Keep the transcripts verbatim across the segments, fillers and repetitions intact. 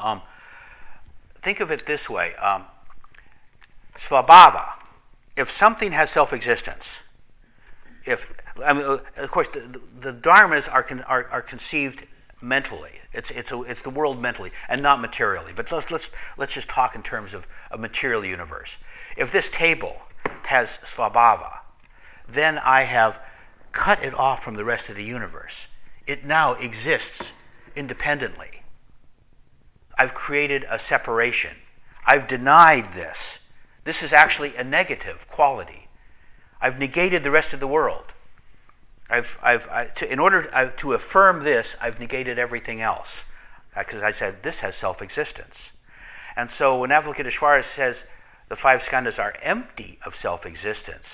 Um, think of it this way. Um, svabhava, if something has self-existence, if I mean, of course, the, the dharmas are, con, are are conceived mentally. It's it's a, it's the world mentally and not materially. But let's let's let's just talk in terms of a material universe. If this table has svabhava, then I have cut it off from the rest of the universe. It now exists independently. I've created a separation. I've denied this. This is actually a negative quality. I've negated the rest of the world. I've, I've, I, to, in order to, I, to affirm this, I've negated everything else. Because uh, I said this has self-existence. And so when Avalokiteshvara says the five skandhas are empty of self-existence,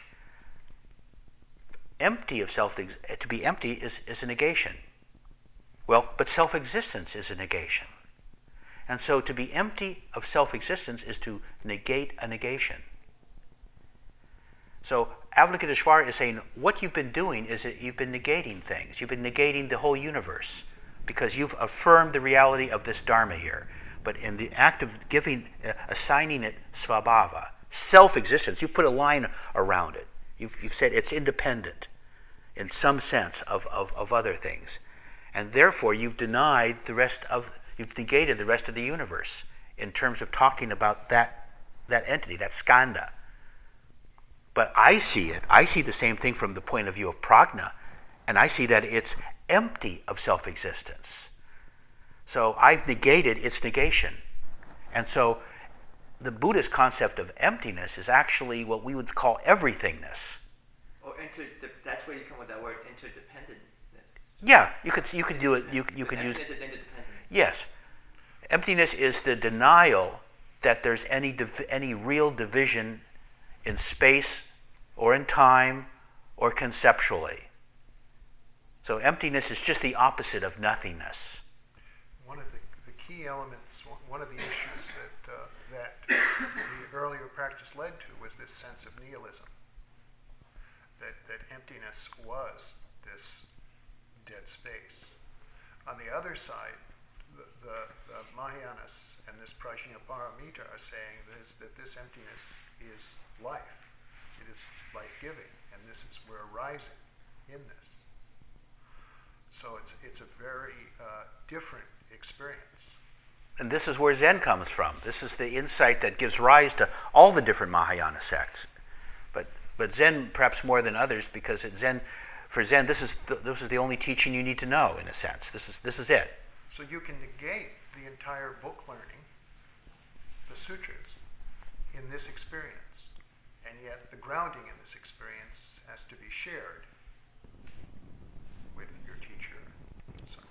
empty of self, to be empty is, is a negation. Well, but self-existence is a negation. And so to be empty of self-existence is to negate a negation. So Avalokiteshvara is saying what you've been doing is that you've been negating things. You've been negating the whole universe because you've affirmed the reality of this dharma here. But in the act of giving, uh, assigning it svabhava, self-existence, you put a line around it. You've, you've said it's independent in some sense of, of, of other things. And therefore you've denied the rest of, you've negated the rest of the universe in terms of talking about that, that entity, that skandha. But I see it, I see the same thing from the point of view of prajna, and I see that it's empty of self-existence. So I've negated its negation. And so the Buddhist concept of emptiness is actually what we would call everythingness. Or inter- that's where you come with that word, interdependentness. Yeah, you could you could do it. You you could use. Emptiness is interdependent. Yes, emptiness is the denial that there's any div- any real division in space or in time or conceptually. So emptiness is just the opposite of nothingness. One of the, the key elements, one of the issues that uh, that the earlier practice led to was this sense of nihilism. That that emptiness was this dead space. On the other side, the, the, the Mahayanas and this Prajnaparamita are saying this, that this emptiness is life. It is life-giving, and this is we're arising in this. So it's it's a very uh, different experience. And this is where Zen comes from. This is the insight that gives rise to all the different Mahayana sects. But but Zen perhaps more than others, because at Zen, for Zen, this is the, this is the only teaching you need to know, in a sense. This is this is it. So you can negate the entire book learning, the sutras, in this experience, and yet the grounding in this experience has to be shared with your teacher. So.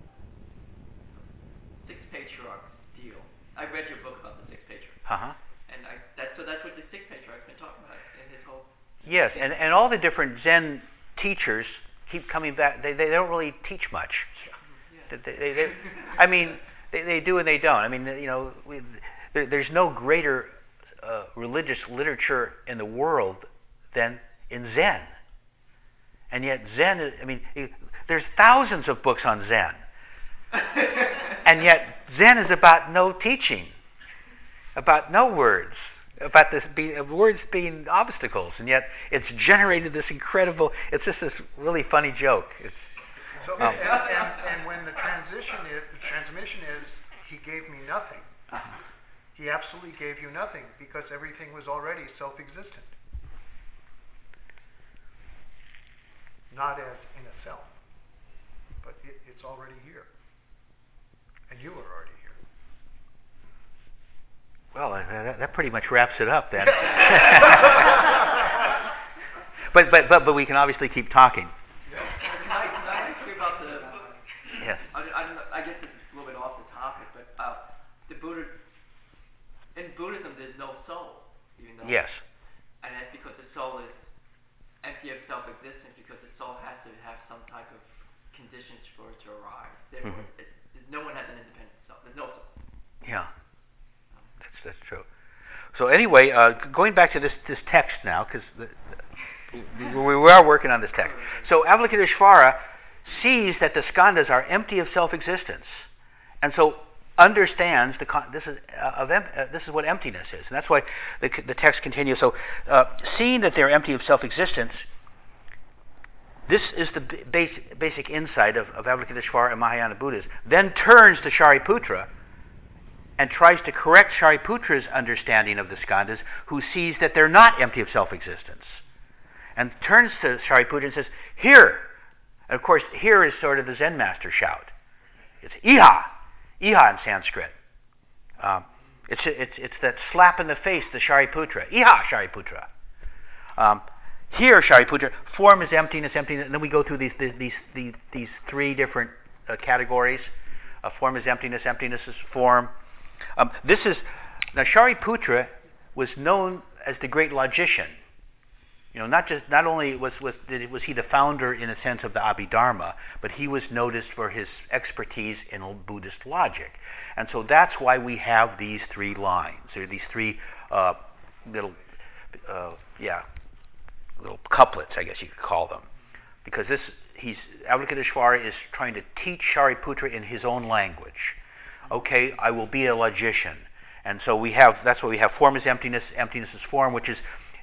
Six patriarchs deal. I read your book about the six patriarchs. Uh-huh. And I, that's, so that's what the six patriarchs been talking about in his whole... Yes, and, and all the different Zen teachers keep coming back. They they don't really teach much. Yeah. They, they, they, I mean, they, they do and they don't. I mean, you know, we, there, there's no greater uh, religious literature in the world than in Zen. And yet Zen, is, I mean, it, there's thousands of books on Zen. And yet Zen is about no teaching, about no words, about this be, words being obstacles, and yet it's generated this incredible, it's just this really funny joke. It's, so, um, and, and, and when the transition is, the transmission is, he gave me nothing. uh-huh. He absolutely gave you nothing, because everything was already self-existent. Not as in a self, but it, it's already here. And you are already here. Well, uh, that, that pretty much wraps it up then. but, but but but we can obviously keep talking. Can I, can I ask you about the... Yes. I, I, don't know, I guess this is a little bit off the topic, but uh, the Buddha... In Buddhism, there's no soul, even though... Yes. And that's because the soul is empty of self-existence, because the soul has to have some type of conditions for it to arise. Therefore, Mm-hmm. it's, no one has an independent soul. There's no soul. Yeah. That's that's true. So anyway, uh, going back to this, this text now, because we, we are working on this text. So Avalokiteshvara sees that the skandhas are empty of self-existence. And so understands the con- this is uh, of em- uh, this is what emptiness is, and that's why the, the text continues. So, uh, seeing that they're empty of self-existence, this is the b- basic, basic insight of, of Avalokiteshvara and Mahayana Buddhism. Then turns to Shariputra and tries to correct Shariputra's understanding of the skandhas, who sees that they're not empty of self-existence, and turns to Shariputra and says, "Here." And of course, here is sort of the Zen master shout. It's iha, iha in Sanskrit. Um, it's, it's, it's that slap in the face, the Shariputra. Iha, Shariputra. Um, here, Shariputra, form is emptiness, emptiness, and then we go through these, these, these, these three different uh, categories. Uh, form is emptiness, emptiness is form. Um, this is, now Shariputra was known as the great logician. You know, not just not only was was did, was he the founder in a sense of the Abhidharma, but he was noticed for his expertise in Buddhist logic, and so that's why we have these three lines, or these three uh, little, uh, yeah, little couplets, I guess you could call them, because this he's Avalokiteshvara is trying to teach Shariputra in his own language. Okay, I will be a logician, and so we have that's why we have form is emptiness, emptiness is form, which is.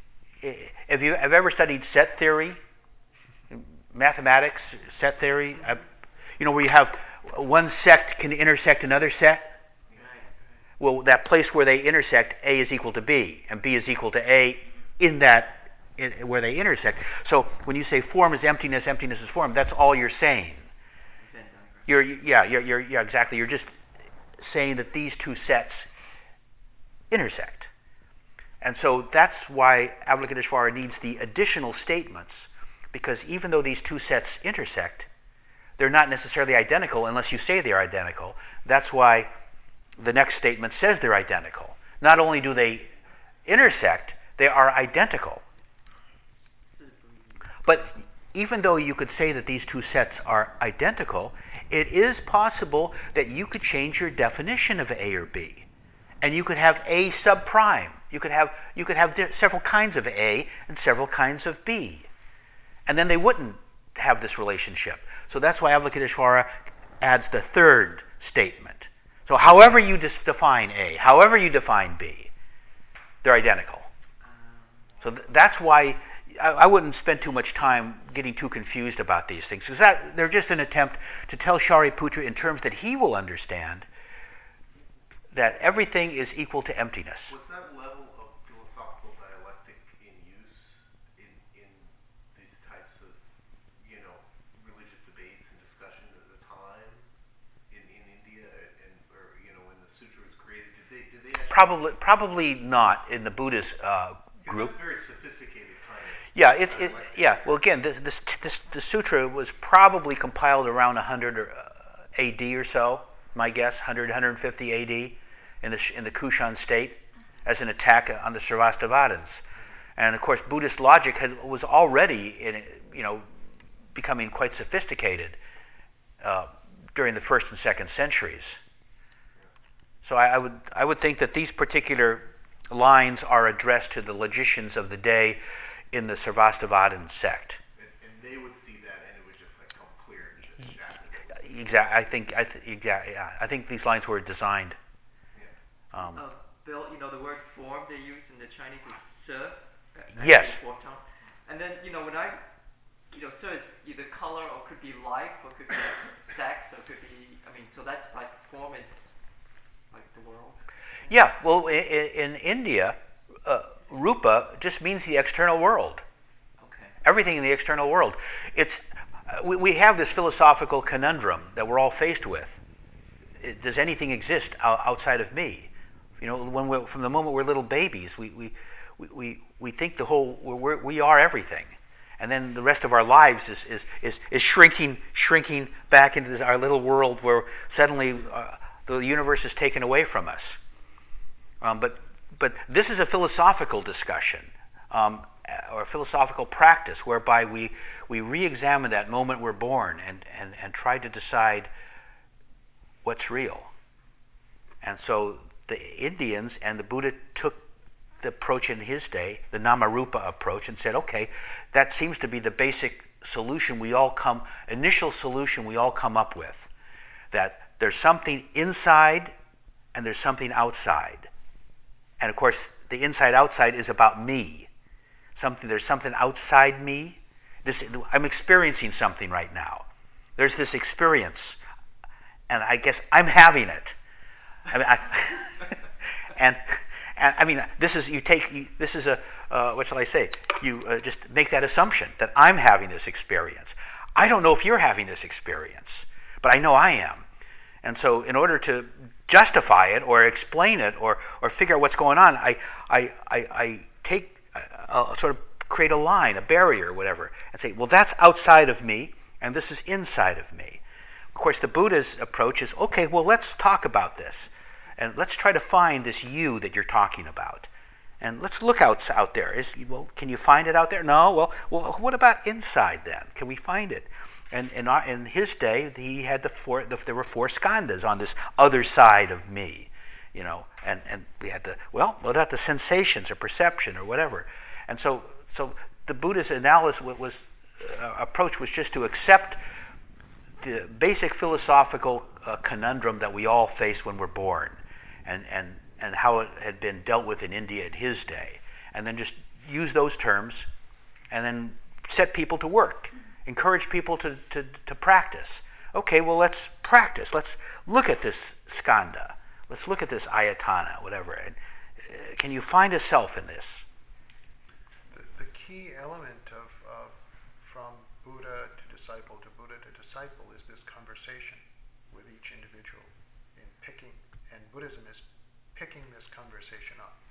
If you have ever studied set theory, mathematics, set theory, uh, you know, where you have one sect can intersect another set. Well, that place where they intersect, A is equal to B, and B is equal to A in that in, where they intersect. So when you say form is emptiness, emptiness is form, that's all you're saying. You're yeah, you're, you're yeah, exactly. You're just saying that these two sets intersect. And so that's why Avalokiteshvara needs the additional statements, because even though these two sets intersect, they're not necessarily identical unless you say they're identical. That's why the next statement says they're identical. Not only do they intersect, they are identical. But even though you could say that these two sets are identical, it is possible that you could change your definition of A or B. And you could have A subprime. You could have you could have several kinds of A and several kinds of B, and then they wouldn't have this relationship. So that's why Avalokiteshvara adds the third statement. So however you define A, however you define B, they're identical. So th- that's why I, I wouldn't spend too much time getting too confused about these things, because that they're just an attempt to tell Shariputra in terms that he will understand that everything is equal to emptiness. Was that level of philosophical dialectic in use in, in these types of, you know, religious debates and discussions at the time in, in India and or you know when the sutra was created? Did they did they actually Probably probably not in the Buddhist uh, group. That's very sophisticated kind of. Yeah, it, it yeah. Well, again, this, this this the sutra was probably compiled around one hundred or, uh, A D or so. My guess, one hundred, one hundred fifty A D in the in the Kushan state, as an attack on the Sarvastivadins, and of course Buddhist logic had, was already in you know becoming quite sophisticated uh, during the first and second centuries. So I, I would I would think that these particular lines are addressed to the logicians of the day in the Sarvastivadin sect. And, and they would see that, and it would just like come clear and just exactly. Exactly. I think. I th- exactly. Yeah. I think these lines were designed. Yeah. Um, Uh, Bill, you know the word form they use in the Chinese is se. uh, Yes. actually fourth tone. And then you know when I, you know, se is either color or could be life or could be sex or could be. I mean, so that's like form is like the world. yeah. Well, in, in India, uh, rupa just means the external world. Okay. Everything in the external world. It's uh, we, we have this philosophical conundrum that we're all faced with. It, does anything exist o- outside of me? You know, when we're, from the moment we're little babies, we we, we, we, we think the whole we're, we are everything, and then the rest of our lives is is is, is shrinking shrinking back into this, our little world where suddenly uh, the universe is taken away from us. Um, but but this is a philosophical discussion. Um, or a philosophical practice whereby we we re-examine that moment we're born and, and, and try to decide what's real. And so the Indians and the Buddha took the approach in his day, the Namarupa approach, and said, okay, that seems to be the basic solution we all come, initial solution we all come up with. That there's something inside and there's something outside. And of course, the inside-outside is about me. Something there's something outside me. This I'm experiencing something right now. There's this experience, and I guess I'm having it. I mean, I, and and I mean, this is you take you, this is a uh, what shall I say? You uh, just make that assumption that I'm having this experience. I don't know if you're having this experience, but I know I am. And so, in order to justify it or explain it or or figure out what's going on, I I I, I take I'll sort of create a line, a barrier, whatever, and say, well, that's outside of me, and this is inside of me. Of course, the Buddha's approach is, okay, well, let's talk about this, and let's try to find this you that you're talking about, and let's look out out there. Is well, can you find it out there? No. Well, well, what about inside then? Can we find it? And in, our, in his day, he had the four. The, there were four skandhas on this other side of me, you know, and and we had the well, what about the sensations or perception or whatever, and so so the Buddha's analysis was uh, approach was just to accept the basic philosophical uh, conundrum that we all face when we're born, and and and how it had been dealt with in India at his day, and then just use those terms, and then set people to work. Encourage people to, to, to practice. Okay, well, let's practice. Let's look at this skandha. Let's look at this ayatana, whatever. And, uh, can you find a self in this? The, the key element of, of from Buddha to disciple to Buddha to disciple is this conversation with each individual in picking, and Buddhism is picking this conversation up.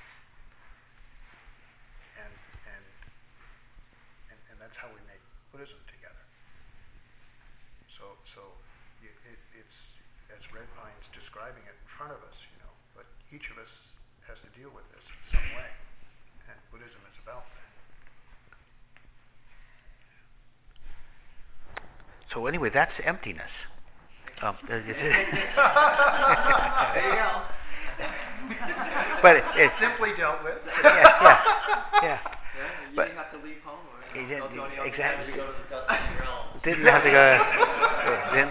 And, and, and, and that's how we make Buddhism together. So, so it, it, it's as Redpine's describing it in front of us, you know. But each of us has to deal with this in some way, and Buddhism is about that. So anyway, that's emptiness. Um, there you go. But it, it Simply dealt with. yeah, yeah, yeah. Yeah, you But- didn't have to leave home. Or He didn't- go to any other exactly. place, go to the dusty realms. Didn't have to go. uh, didn't,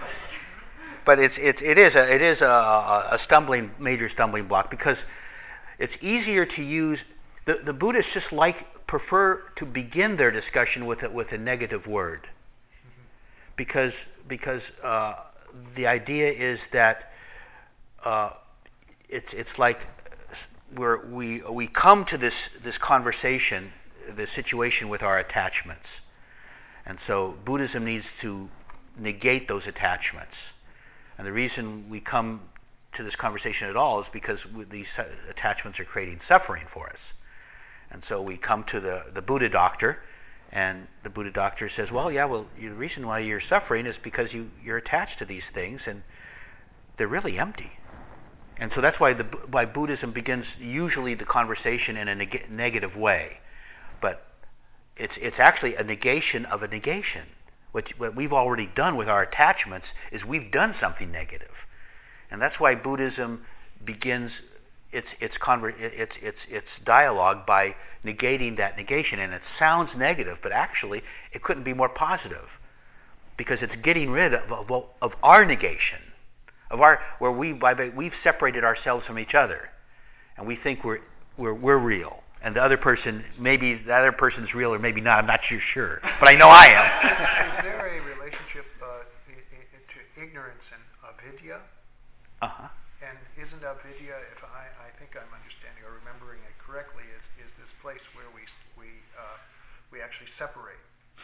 but it's it's it is a it is a, a stumbling major stumbling block because it's easier to use. The the Buddhists just like prefer to begin their discussion with a, with a negative word, because because uh, the idea is that uh, it's it's like we're, we we come to this this conversation, the situation with our attachments. And so Buddhism needs to negate those attachments. And the reason we come to this conversation at all is because these attachments are creating suffering for us. And so we come to the, the Buddha doctor, and the Buddha doctor says, well, yeah, well, the reason why you're suffering is because you, you're attached to these things, and they're really empty. And so that's why, the, why Buddhism begins usually the conversation in a neg- negative way. But It's it's actually a negation of a negation. What, what we've already done with our attachments is we've done something negative, and that's why Buddhism begins its its conver- its its its dialogue by negating that negation. And it sounds negative, but actually it couldn't be more positive, because it's getting rid of of, of our negation, of our where we by we've separated ourselves from each other, and we think we're we're we're real. And the other person, maybe the other person's real or maybe not, I'm not too sure. But I know I am. Is there a relationship uh, i- i- to ignorance and avidya? Uh-huh. And isn't avidya, if I, I think I'm understanding or remembering it correctly, is, is this place where we we uh, we actually separate.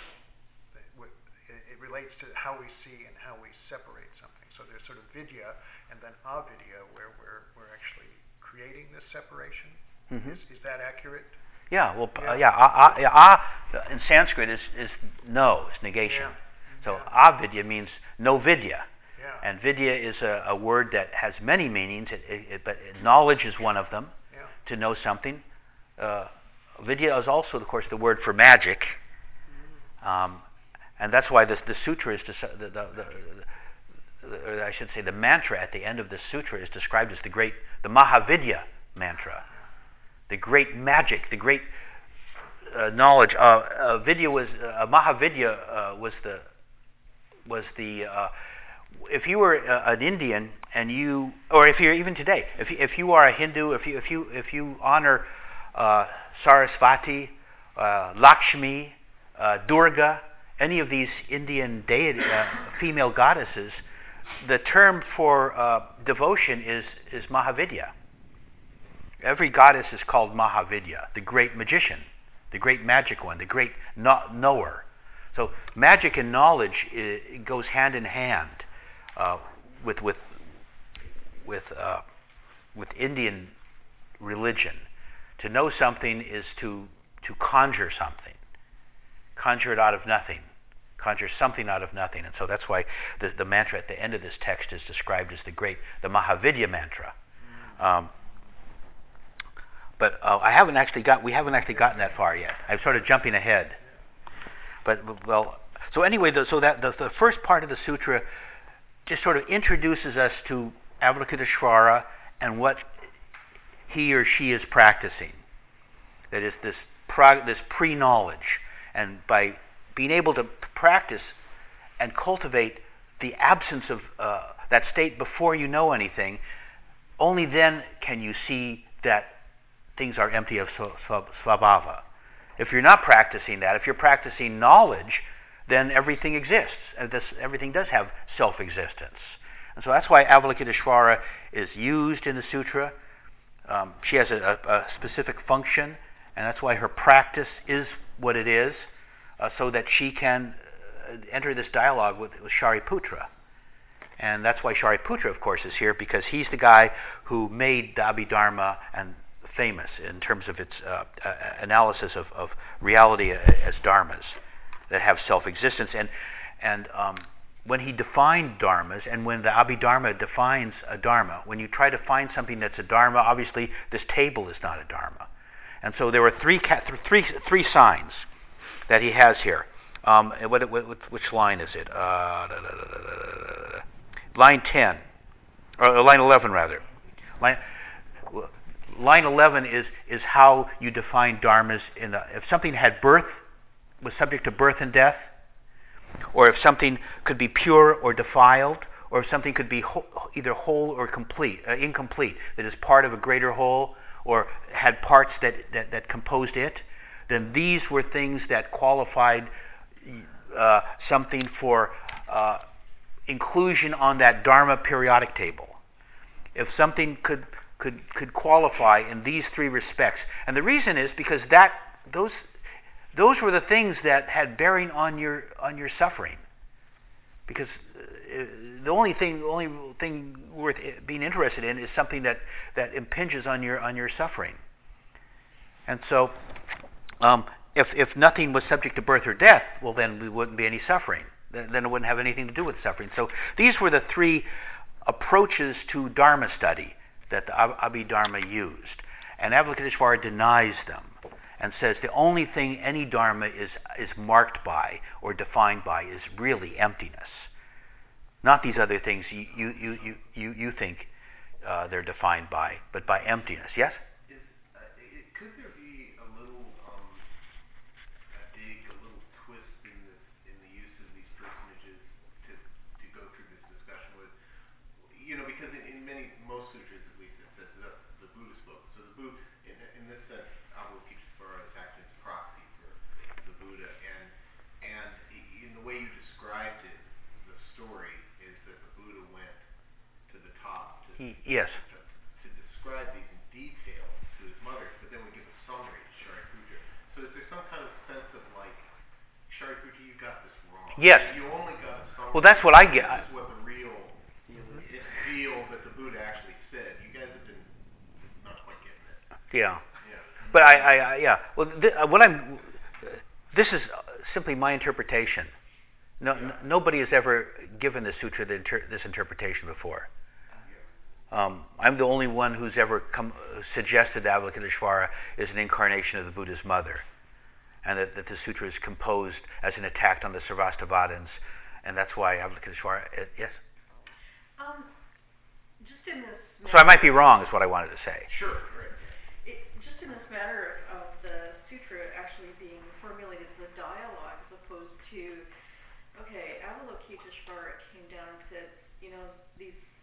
It, it relates to how we see and how we separate something. So there's sort of vidya and then avidya, where we're we're actually creating this separation. Mm-hmm. Is, is that accurate? Yeah, well, Yeah. uh, yeah, ah, yeah, ah in Sanskrit is, is no, it's negation. Yeah. So Yeah. avidya means no vidya. Yeah. And vidya is a, a word that has many meanings, it, it, it, but knowledge is one of them, Yeah. to know something. Uh, vidya is also, of course, the word for magic. Um, and that's why this, the sutra is, des- the, the, the, the, or I should say the mantra at the end of the sutra is described as the great, the Mahavidya mantra. The great magic, the great uh, knowledge. Uh, uh, Vidya was uh, Mahavidya uh, was the was the uh, if you were uh, an Indian and you, or if you're even today, if you, if you are a Hindu, if you if you if you honor uh, Sarasvati, uh, Lakshmi, uh, Durga, any of these Indian deity, uh, female goddesses, the term for uh, devotion is is Mahavidya. Every goddess is called Mahavidya, the great magician, the great magic one, the great kno- knower. So magic and knowledge i- goes hand in hand uh, with with with uh, with Indian religion. To know something is to to conjure something, conjure it out of nothing, conjure something out of nothing. And so that's why the, the mantra at the end of this text is described as the great, the Mahavidya mantra. Um, but uh, I haven't actually got, we haven't actually gotten that far yet. I'm sort of jumping ahead. But well, so anyway, the, so that the, the first part of the sutra just sort of introduces us to Avalokiteshvara and what he or she is practicing. That is this prog- this pre-knowledge, and by being able to practice and cultivate the absence of uh, that state before you know anything, only then can you see that things are empty of svabhava. If you're not practicing that, if you're practicing knowledge, then everything exists. And this, everything does have self-existence. And so that's why Avalokiteshvara is used in the sutra. Um, she has a, a, a specific function, and that's why her practice is what it is, uh, so that she can uh, enter this dialogue with, with Shariputra. And that's why Shariputra, of course, is here, because he's the guy who made the Abhidharma and famous in terms of its uh, uh, analysis of, of reality as dharmas that have self-existence. And, and um, when he defined dharmas, and when the Abhidharma defines a dharma, when you try to find something that's a dharma, obviously this table is not a dharma. And so there were three, three, three signs that he has here. Um, what, what, which line is it? Uh, da, da, da, da, da, da. Line ten, or line eleven rather. Line, line eleven is is how you define dharmas. In a, if something had birth, was subject to birth and death, or if something could be pure or defiled, or if something could be ho- either whole or complete, uh, incomplete, that is part of a greater whole, or had parts that, that, that composed it, then these were things that qualified uh, something for uh, inclusion on that Dharma periodic table. If something could could could qualify in these three respects, and the reason is because that those those were the things that had bearing on your on your suffering. Because uh, the only thing the only thing worth being interested in is something that, that impinges on your on your suffering. And so, um, if if nothing was subject to birth or death, well, then we wouldn't be any suffering. Then it wouldn't have anything to do with suffering. So these were the three approaches to Dharma study that the Abhidharma used. And Avalokiteshvara denies them and says the only thing any Dharma is, is marked by or defined by is really emptiness. Not these other things you, you, you, you, you, you think uh, they're defined by, but by emptiness. Yes? Is, uh, it, could there be a little, um, a dig, a little twist in this, in the use of these personages to, to go through this discussion with, you know, because in, in many, most sutras at least, it says the, the Buddha spoke. So the Buddha, in, in this sense, Avalokiteshvara is acting as a proxy for the Buddha, and and in the way you described it, the story is that the Buddha went to the top to, He, yes. to, to describe these in detail to his mother, but then we give a summary to Shariputra. So is there some kind of sense of like, Shariputra, you got this wrong. Yes. You only got a summary. Well, that's what I get. This is what the real deal that the Buddha actually said. You guys have been not quite getting it. Yeah. Yeah. But I, I, I yeah. Well, th- what I'm. This is simply my interpretation. No, Yeah. n- nobody has ever given the sutra the inter- this interpretation before. Um, I'm the only one who's ever come, suggested that Avalokiteshvara is an incarnation of the Buddha's mother, and that, that the sutra is composed as an attack on the Sarvastivadins, and that's why Avalokiteshvara. Uh, yes. Um, just in this. So I might be wrong, is what I wanted to say. Sure. Right. It, just in this matter of, of the sutra actually being formulated as a dialogue, as opposed to, okay, Avalokiteshvara came down and said,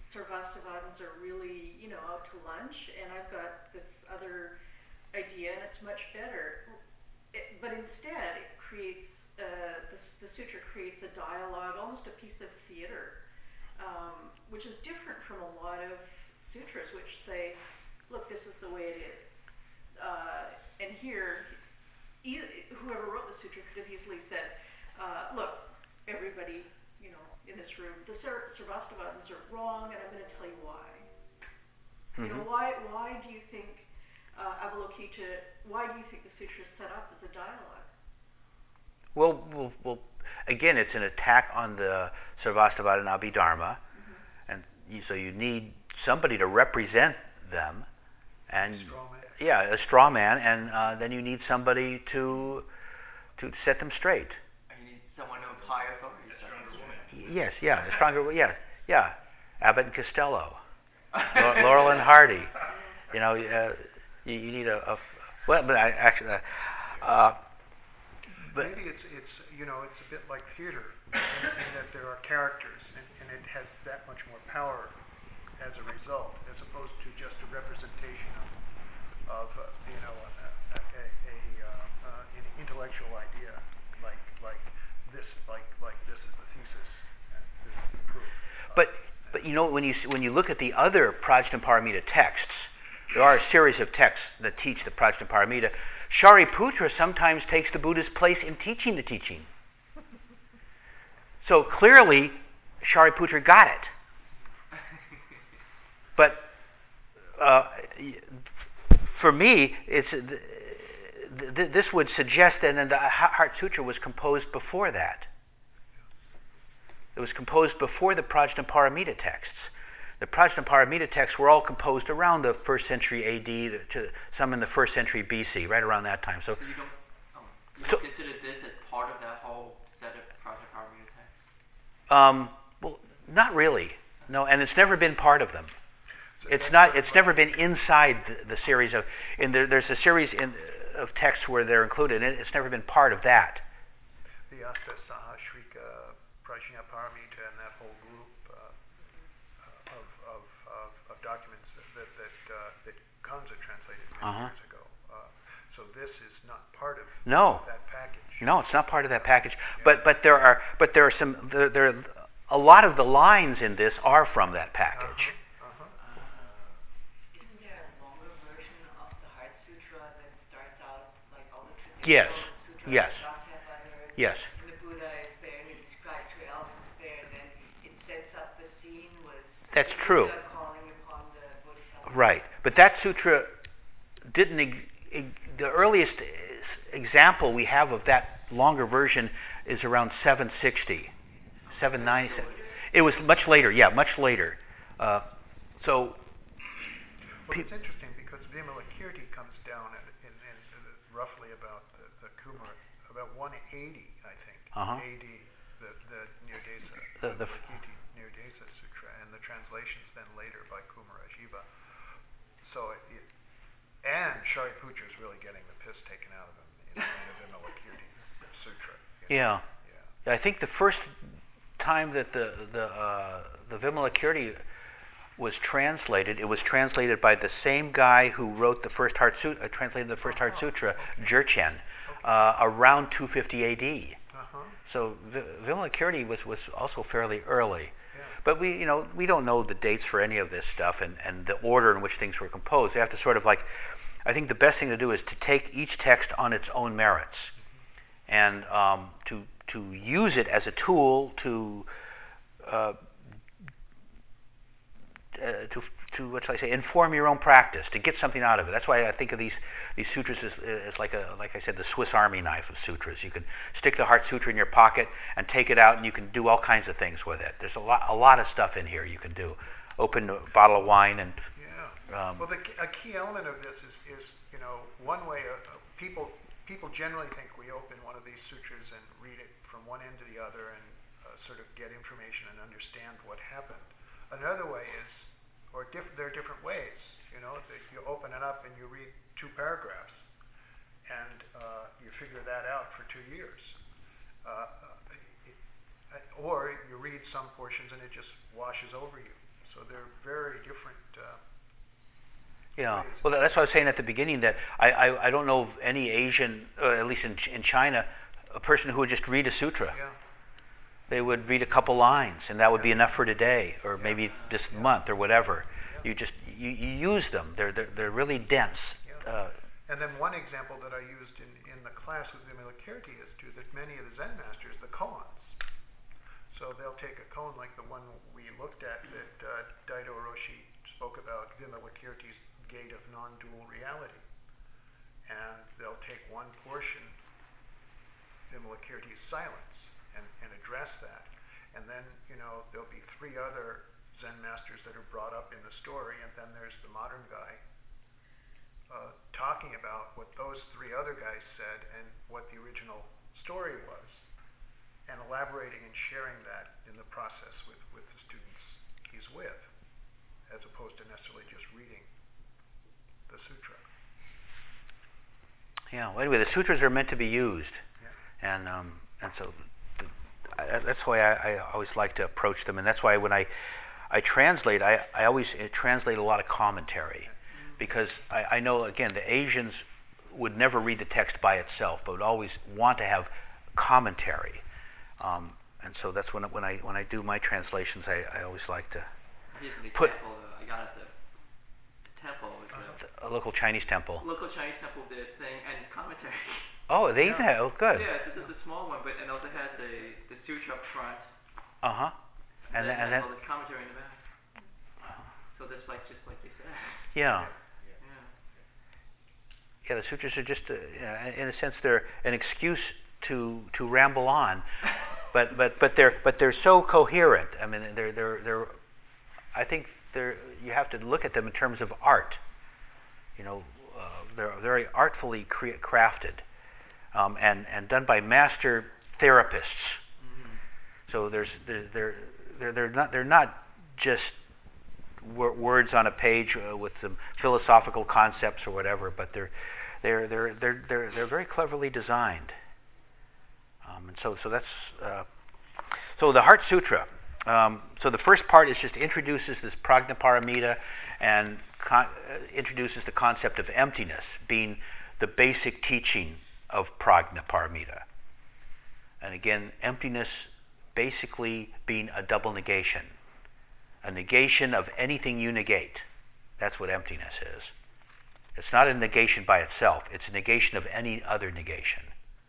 Sarvastivadins are really, you know, out to lunch, and I've got this other idea, and it's much better. It, but instead, it creates, uh, the, the sutra creates a dialogue, almost a piece of theater, um, which is different from a lot of sutras, which say, look, this is the way it is. Uh, and here, e whoever wrote the sutra could have easily said, uh, look, everybody, you know, in this room, the Sarvastivadins are wrong, and I'm going to tell you why. Mm-hmm. You know, why why do you think uh, Avalokita, why do you think the sutra is set up as a dialogue? Well, well, well again, it's an attack on the Sarvastivadin Abhidharma, mm-hmm. and you, so you need somebody to represent them, and a straw man. yeah, a straw man, and uh, then you need somebody to to set them straight. Someone of high authority. A stronger woman. Yes, yeah, a stronger, yeah, yeah. Abbott and Costello, Laurel and Hardy. You know, uh, you, you need a, a well, but I actually, uh, uh, but maybe it's it's you know it's a bit like theater in, in that there are characters, and, and it has that much more power as a result, as opposed to just a representation of, of uh, you know a, a, a, uh, uh, an intellectual idea like like. This like like this is the thesis, and this is the proof. But but you know when you when you look at the other Prajnaparamita texts, there are a series of texts that teach the Prajnaparamita. Shariputra sometimes takes the Buddha's place in teaching the teaching. So clearly, Shariputra got it. But uh, for me, it's. Uh, Th this would suggest that the Heart Sutra was composed before that. It was composed before the Prajnaparamita texts. The Prajnaparamita texts were all composed around the first century A D, to, to some in the first century B C, right around that time. So, so you don't, um, you so, don't consider this as part of that whole set of Prajnaparamita texts? Um, well, not really. No, and it's never been part of them. It's not. It's never been inside the, the series of. In there, there's a series in. Of texts where they're included, and it's never been part of that. The Asta Sahasrika, Prajnaparamita, and that whole group uh, of, of, of, of documents that that that, uh, that Kanza translated many uh-huh. years ago. Uh, so this is not part of no. that package. No, it's not part of that package. Yeah. But but there are but there are some there, there a lot of the lines in this are from that package. Uh-huh. Yes. Yes. Yes. And the Buddha is there, and he describes who else is there, and then it sets up the scene with That's the true. Buddha calling upon the Bodhisattva. Right, but that sutra didn't. Ex ex the earliest example we have of that longer version is around seven sixty, seven ninety. It was much later. Yeah, much later. Uh, so. Well, it's interesting because Vimalakirti comes down at, in, in, in roughly about the, the Kumara, about one eighty, I think, uh-huh. A D, the, the Nirdesa, the, the Vimalakirti Nirdesa Sutra, and the translations then later by Kumarajiva. So, it, it, and Shariputra is really getting the piss taken out of him in, in the Vimalakirti Sutra. You know? Yeah. yeah. I think the first time that the the uh, the Vimalakirti was translated, it was translated by the same guy who wrote the first Heart Sutra, uh, translated the first Heart Sutra, Jurchen, uh, around two fifty A D. Uh-huh. So Vimalakirti was was also fairly early. Yeah. But we, you know, we don't know the dates for any of this stuff and, and the order in which things were composed. We have to sort of like, I think the best thing to do is to take each text on its own merits, and um, to to use it as a tool to uh, uh, to to what shall I say, inform your own practice, to get something out of it. That's why I think of these these sutras as, as like a like I said, the Swiss Army knife of sutras. You can stick the Heart Sutra in your pocket and take it out, and you can do all kinds of things with it. There's a lot a lot of stuff in here you can do. Open a bottle of wine and. Yeah. Um, well, the, a key element of this is is you know one way uh, people people generally think we open one of these sutras and read it from one end to the other and uh, sort of get information and understand what happened. Another way is, or diff there are different ways. You know, that you open it up and you read two paragraphs, and uh, you figure that out for two years. Uh, it, or you read some portions and it just washes over you. So they're very different. Uh, Yeah. ways. Well, that's what I was saying at the beginning, that I, I, I don't know of any Asian, uh, at least in, Ch- in China, a person who would just read a sutra. Yeah. They would read a couple lines, and that would be enough for today, or Yeah. maybe this Yeah. month, or whatever. Yeah. You just you, you use them. They're they're, they're really dense. Yeah. Uh, And then one example that I used in, in the class with Vimalakirti is too that many of the Zen masters, the koans. So they'll take a koan like the one we looked at that uh, Daido Oroshi spoke about, Vimalakirti's gate of non-dual reality. And they'll take one portion, Vimalakirti's silence, and, and address that. And then, you know, there'll be three other Zen masters that are brought up in the story, and then there's the modern guy uh, talking about what those three other guys said and what the original story was, and elaborating and sharing that in the process with, with the students he's with, as opposed to necessarily just reading the sutra. yeah. Well, anyway, the sutras are meant to be used, Yeah. and um, and so the, I, that's why I, I always like to approach them, and that's why when I I translate, I, I always uh, translate a lot of commentary, because I, I know, again, the Asians would never read the text by itself, but would always want to have commentary. Um, and so that's when when I when I do my translations, I, I always like to Here's an Put- example uh, I got at the, the temple. It's a a local Chinese temple. local Chinese temple. This thing and commentary. Oh, they even Yeah. have, oh, good. Yeah, it's just a small one, but it also has a the sutra up front. Uh huh. And then then, it and has then all this commentary in the back. So that's like just like you said. yeah. Yeah. Yeah, the sutras are just, uh, yeah, in a sense, they're an excuse to to ramble on, but but but they're but they're so coherent. I mean, they're they're they're. I think they're. You have to look at them in terms of art. You know, uh, they're very artfully crea- crafted, um, and and done by master therapists. So there's they're they're they're, they're not they're not just wor- words on a page uh, with some philosophical concepts or whatever, but they're they're they're they're they're, they're very cleverly designed. Um, and so so that's uh, so the Heart Sutra. Um, so the first part is just introduces this prajnaparamita and con- uh, introduces the concept of emptiness being the basic teaching of prajnaparamita. And again, emptiness basically being a double negation, a negation of anything you negate. That's what emptiness is. It's not a negation by itself, it's a negation of any other negation.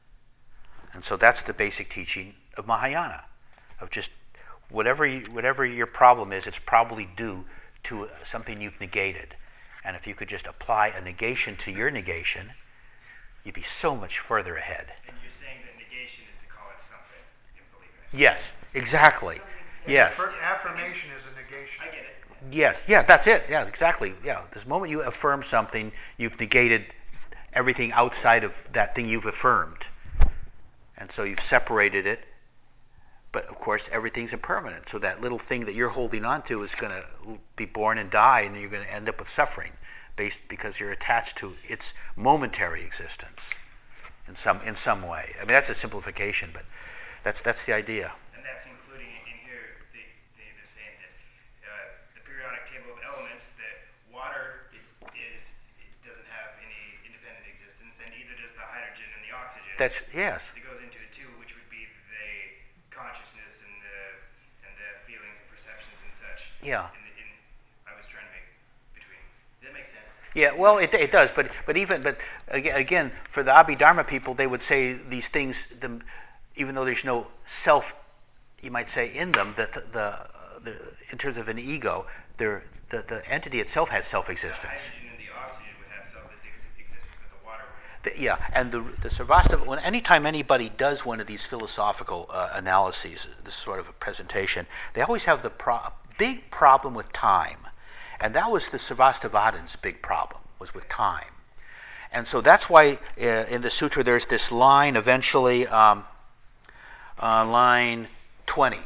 And so that's the basic teaching of Mahayana, of just whatever you, whatever your problem is, it's probably due to something you've negated. And if you could just apply a negation to your negation, you'd be so much further ahead. And you're saying that negation is to call it something and believe in it. Yes, exactly. Yes. Affir- affirmation is a negation. I get it. Yes, yeah, that's it. Yeah, exactly. Yeah, this moment you affirm something, you've negated everything outside of that thing you've affirmed. And so you've separated it. But of course, everything's impermanent. So that little thing that you're holding on to is going to be born and die, and you're going to end up with suffering, based because you're attached to its momentary existence in some in some way. I mean, that's a simplification, but that's that's the idea. And that's including in here, they, they, they're saying that uh, the periodic table of elements, that water is, is it doesn't have any independent existence, and neither does the hydrogen and the oxygen. That's yes. It goes into it too, which would be the consciousness and the and the feelings and perceptions and such. Yeah. In the, in, I was trying to make between. Does that make sense? Yeah, well, it it does, but but even but aga- again, for the Abhidharma people, they would say these things, them, even though there's no self, you might say, in them, that the, the, the in terms of an ego, they're, the the entity itself has The self-existence. hydrogen and the oxygen would have self-existence, but the water would. The- yeah, and the the Sarvastava, when anytime anybody does one of these philosophical uh, analyses, this sort of a presentation, they always have the pro- big problem with time. And that was the Sarvastavadins' big problem, was with time. And so that's why uh, in the sutra there's this line eventually, um, uh, line twenty.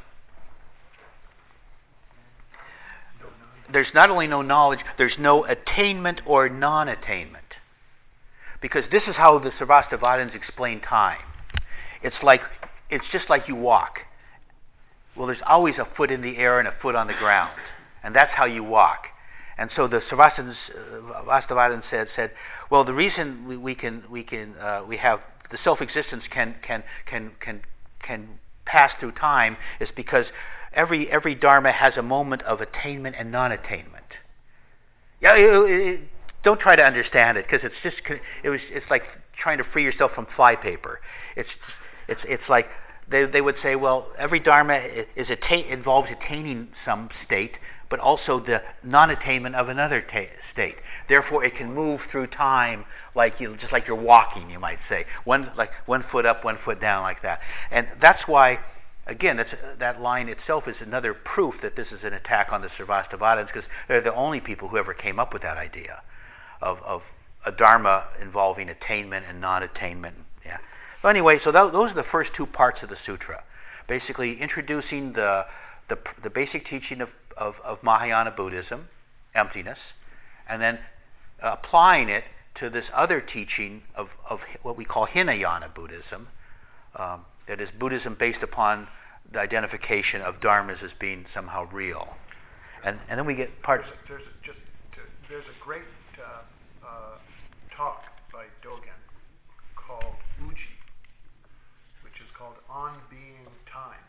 There's not only no knowledge, there's no attainment or non-attainment. Because this is how the Sarvastavadins explain time. It's like, it's just like you walk. Well, there's always a foot in the air and a foot on the ground. and that's how you walk. And so the Sarvastivadins said, said, well, the reason we, we can we can uh, we have the self-existence can can can can can pass through time is because every every dharma has a moment of attainment and non-attainment. Yeah, it, it, don't try to understand it because it's just it was it's like trying to free yourself from flypaper. It's it's it's like they they would say, well, every dharma is attain, involves attaining some state, but also the non-attainment of another ta- state. Therefore, it can move through time like you, just like you're walking, you might say, one like one foot up, one foot down, like that. And that's why, again, that's, that line itself is another proof that this is an attack on the Sarvastivadins, because they're the only people who ever came up with that idea of, of a dharma involving attainment and non-attainment. Yeah. So anyway, so that, those are the first two parts of the sutra, basically introducing the the, the basic teaching of Of, of Mahayana Buddhism, emptiness, and then uh, applying it to this other teaching of, of what we call Hinayana Buddhism, um, that is Buddhism based upon the identification of dharmas as being somehow real. And and then we get part. There's, a, there's a, just to, there's a great uh, uh, talk by Dogen called Uji, which is called On Being Time,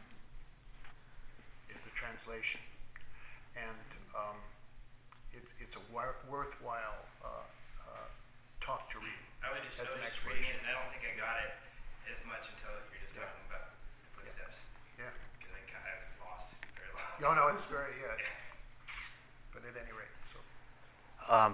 is the translation. And um, it's it's a wor- worthwhile uh, uh, talk to read. I was just, I as was an just reading explanation. it, and I don't think I got it as much until you were just talking about the footsteps. Yeah. Because I kind of lost, very lost. No, no, it's very, yeah. But at any rate, so. Um,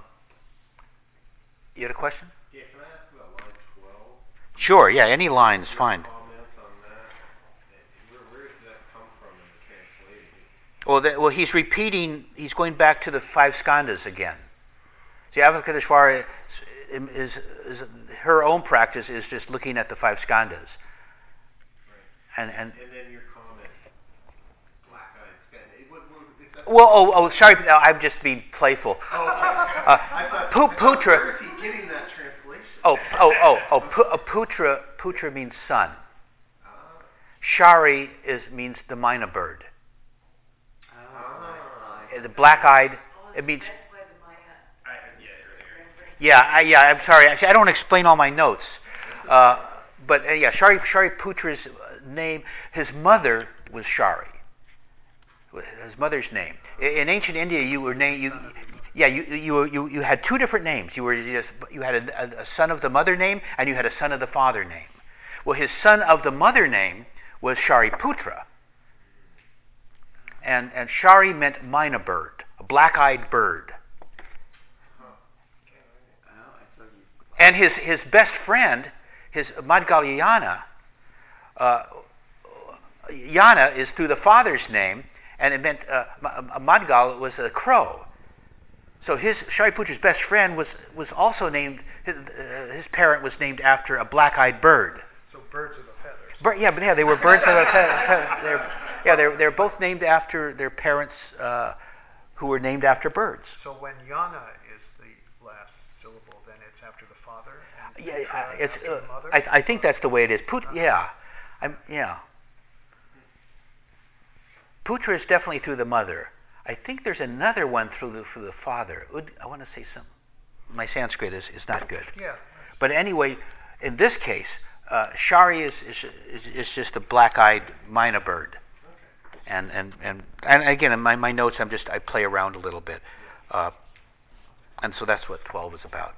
you had a question? Yeah, can I ask about line twelve? Sure. Yeah. Any line is Your fine. Comments on that? Where, where does that come from in the translation? Well, that, well, he's repeating. He's going back to the five skandhas again. See, Avalokiteshvara is, is, is her own practice is just looking at the five skandhas. Right. And and And then your comment, black-eyed sky. It, what, what, is that well, oh, oh, sorry, no, I'm just being playful. Oh, okay. Uh, I thought, pu- I thought, putra. where is he getting that translation? Oh, oh, oh, oh. Pu- a putra. Putra means son. Ah. Shari is means the myna bird. Ah. The black-eyed. Oh, It means. that's why the Maya I heard, yeah, earlier. Yeah, I, yeah. I'm sorry. Actually, I don't explain all my notes. Uh, but uh, yeah, Shari Shari Putra's name. His mother was Shari. His mother's name. In ancient India, you were named. You, yeah, you you you you had two different names. You were just, you had a, a son of the mother name, and you had a son of the father name. Well, his son of the mother name was Shariputra. And and Shari meant myna bird, a black-eyed bird. And his, his best friend, his Madhgal Yana, uh, Yana is through the father's name, and it meant uh, Madhgal was a crow. So his Shariputra's best friend was was also named. His, uh, his parent was named after a black-eyed bird. So birds of a feather. Bir- yeah, but yeah, they were birds of a feather. They're, yeah, they're they're both named after their parents, uh, who were named after birds. So when yana is the last syllable, then it's after the father. And Yeah, putra uh, it's. after Uh, the mother. I I think that's the way it is. Put yeah, I'm yeah. Putra is definitely through the mother. I think there's another one through the through the father. Ud- I want to say some. My Sanskrit is, is not good. Yeah. But anyway, in this case, uh, Shari is, is is is just a black-eyed myna bird. And and and and again, in my, my notes, I'm just I play around a little bit, uh, and so that's what twelve is about.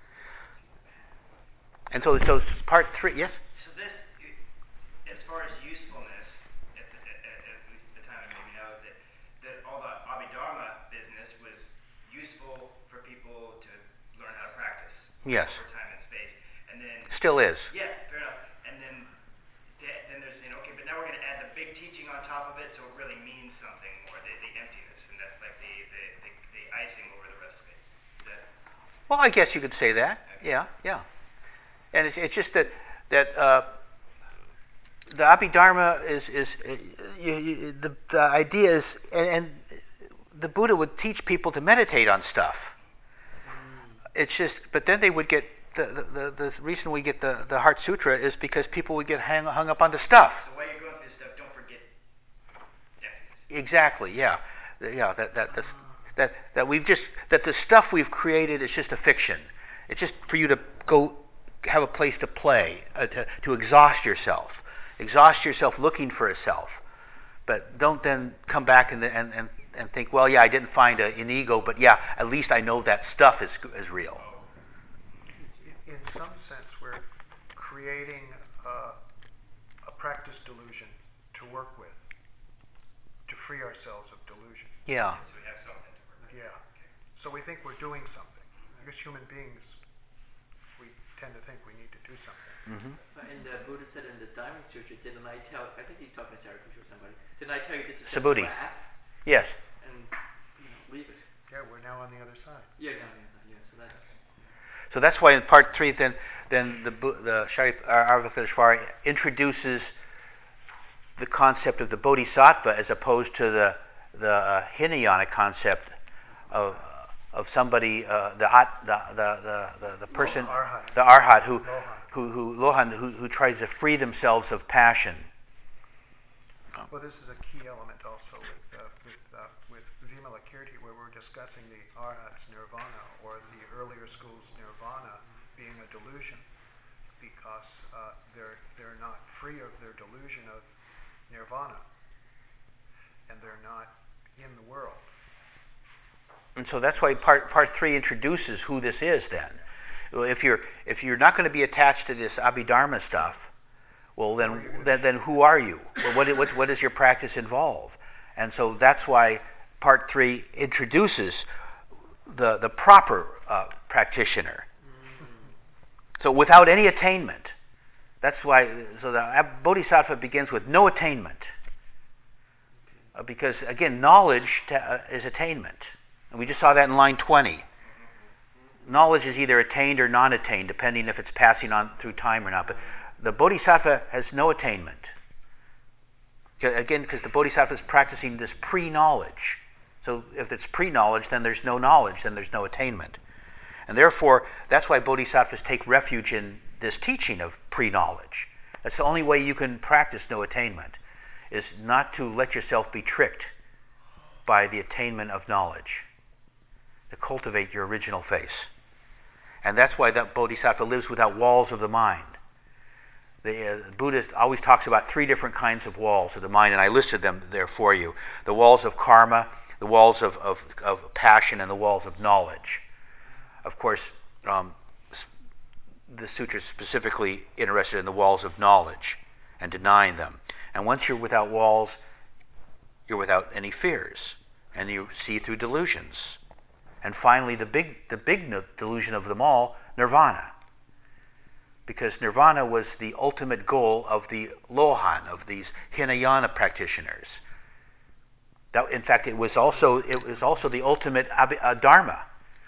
And so so part three, yes. So this, as far as usefulness, at, the, at, at least at the time I maybe know, that, that all the Abhidharma business was useful for people to learn how to practice. Yes. Over time and space. And then, Still is. yeah, fair enough. And then, th- then they're saying, okay, but now we're going to add the big teaching on top of it, so it really means something more, the, the emptiness. And that's like the, the, the, the icing over the rest of it. Is that? Well, I guess you could say that. Yeah, yeah. And it's, it's just that that uh, the Abhidharma is is uh, you, you, the the idea is, and, and the Buddha would teach people to meditate on stuff. It's just, but then they would get the the, the, the reason we get the, the Heart Sutra is because people would get hang, hung up on the stuff. So while you're going through this stuff, don't forget emptiness. Exactly, yeah. Yeah, that that that's, that that we've just that the stuff we've created is just a fiction. It's just for you to go have a place to play, uh, to to exhaust yourself, exhaust yourself looking for a self. But don't then come back and and and, and think, well, yeah, I didn't find a, an ego, but yeah, at least I know that stuff is is real. In, in some sense, we're creating a, a practice delusion to work with, to free ourselves of delusion. Yeah. So we have something to work with. Yeah. So we think we're doing something. I guess human beings, we tend to think we need to do something. Mm-hmm. And the Buddha said in the Dharma Sutra, didn't I tell, I think he's talking to Zarathustra or somebody, didn't I tell you this is just Subhuti. grass? Yes. And, you know, leave it. Yeah, we're now on the other side. Yeah, yeah, yeah, yeah, so that's, So that's why in part three, then then the Bu- the Shari uh, Avalokiteshvara introduces the concept of the bodhisattva as opposed to the the uh, Hinayana concept of of somebody uh, the, at, the the the the the person Arhat. the arhat who Lohan. who who lohan who, who tries to free themselves of passion. Well, this is a key element also with uh, with uh, with Vimalakirti, where we're discussing the Arhat's nirvana, or the earlier school's nirvana being a delusion, because uh, they're they're not free of their delusion of nirvana, and they're not in the world. And so that's why part part three introduces who this is. Then, well, if you're if you're not going to be attached to this Abhidharma stuff, well then then, then who are you? Well, what what what does your practice involve? And so that's why part three introduces the the proper uh, practitioner. So without any attainment, that's why. So the Bodhisattva begins with no attainment, uh, because again, knowledge ta- uh, is attainment. And we just saw that in line twenty. Knowledge is either attained or non-attained, depending if it's passing on through time or not. But the Bodhisattva has no attainment. Again, because the Bodhisattva is practicing this pre-knowledge. So if it's pre-knowledge, then there's no knowledge, then there's no attainment. And therefore, that's why Bodhisattvas take refuge in this teaching of pre-knowledge. That's the only way you can practice no attainment, is not to let yourself be tricked by the attainment of knowledge, to cultivate your original face. And that's why that Bodhisattva lives without walls of the mind. The uh, Buddha always talks about three different kinds of walls of the mind, and I listed them there for you. The walls of karma, the walls of, of, of passion, and the walls of knowledge. Of course, um, the sutra is specifically interested in the walls of knowledge and denying them. And once you're without walls, you're without any fears, and you see through delusions. And finally, the big, the big delusion of them all, nirvana. Because nirvana was the ultimate goal of the Lohan, of these Hinayana practitioners. That, in fact, it was also it was also the ultimate abhi, uh, dharma.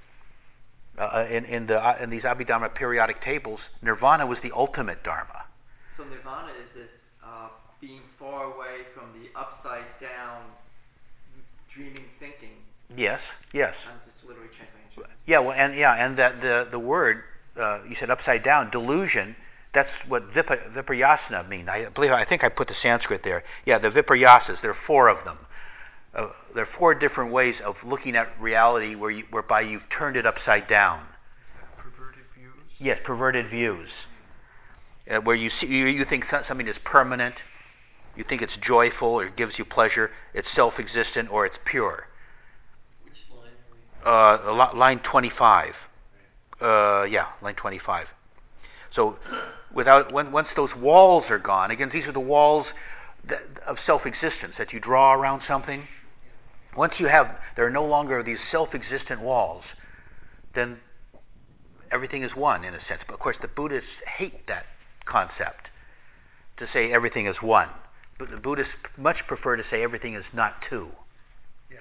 Uh, in in the uh, in these Abhidharma periodic tables, nirvana was the ultimate dharma. so nirvana is this uh, being far away from the upside down dreaming thinking. Yes, yes. I'm just literally translating. Yeah, well, and yeah, and that the the word uh, you said upside down, delusion. That's what vipa, viparyasana mean. I believe I think I put the Sanskrit there. Yeah, the viparyasas. There are four of them. Uh, there are four different ways of looking at reality, where you, whereby you've turned it upside down. Perverted views? Yes, perverted views, uh, where you see you, you think something is permanent, you think it's joyful or gives you pleasure, it's self-existent or it's pure. Which line are we? Uh, line twenty-five. Uh, yeah, line twenty-five. So, without when, once those walls are gone, again, these are the walls that, of self-existence that you draw around something. Once you have, there are no longer these self-existent walls, then everything is one in a sense. But of course, the Buddhists hate that concept, to say everything is one. But the Buddhists much prefer to say everything is not two. Yeah.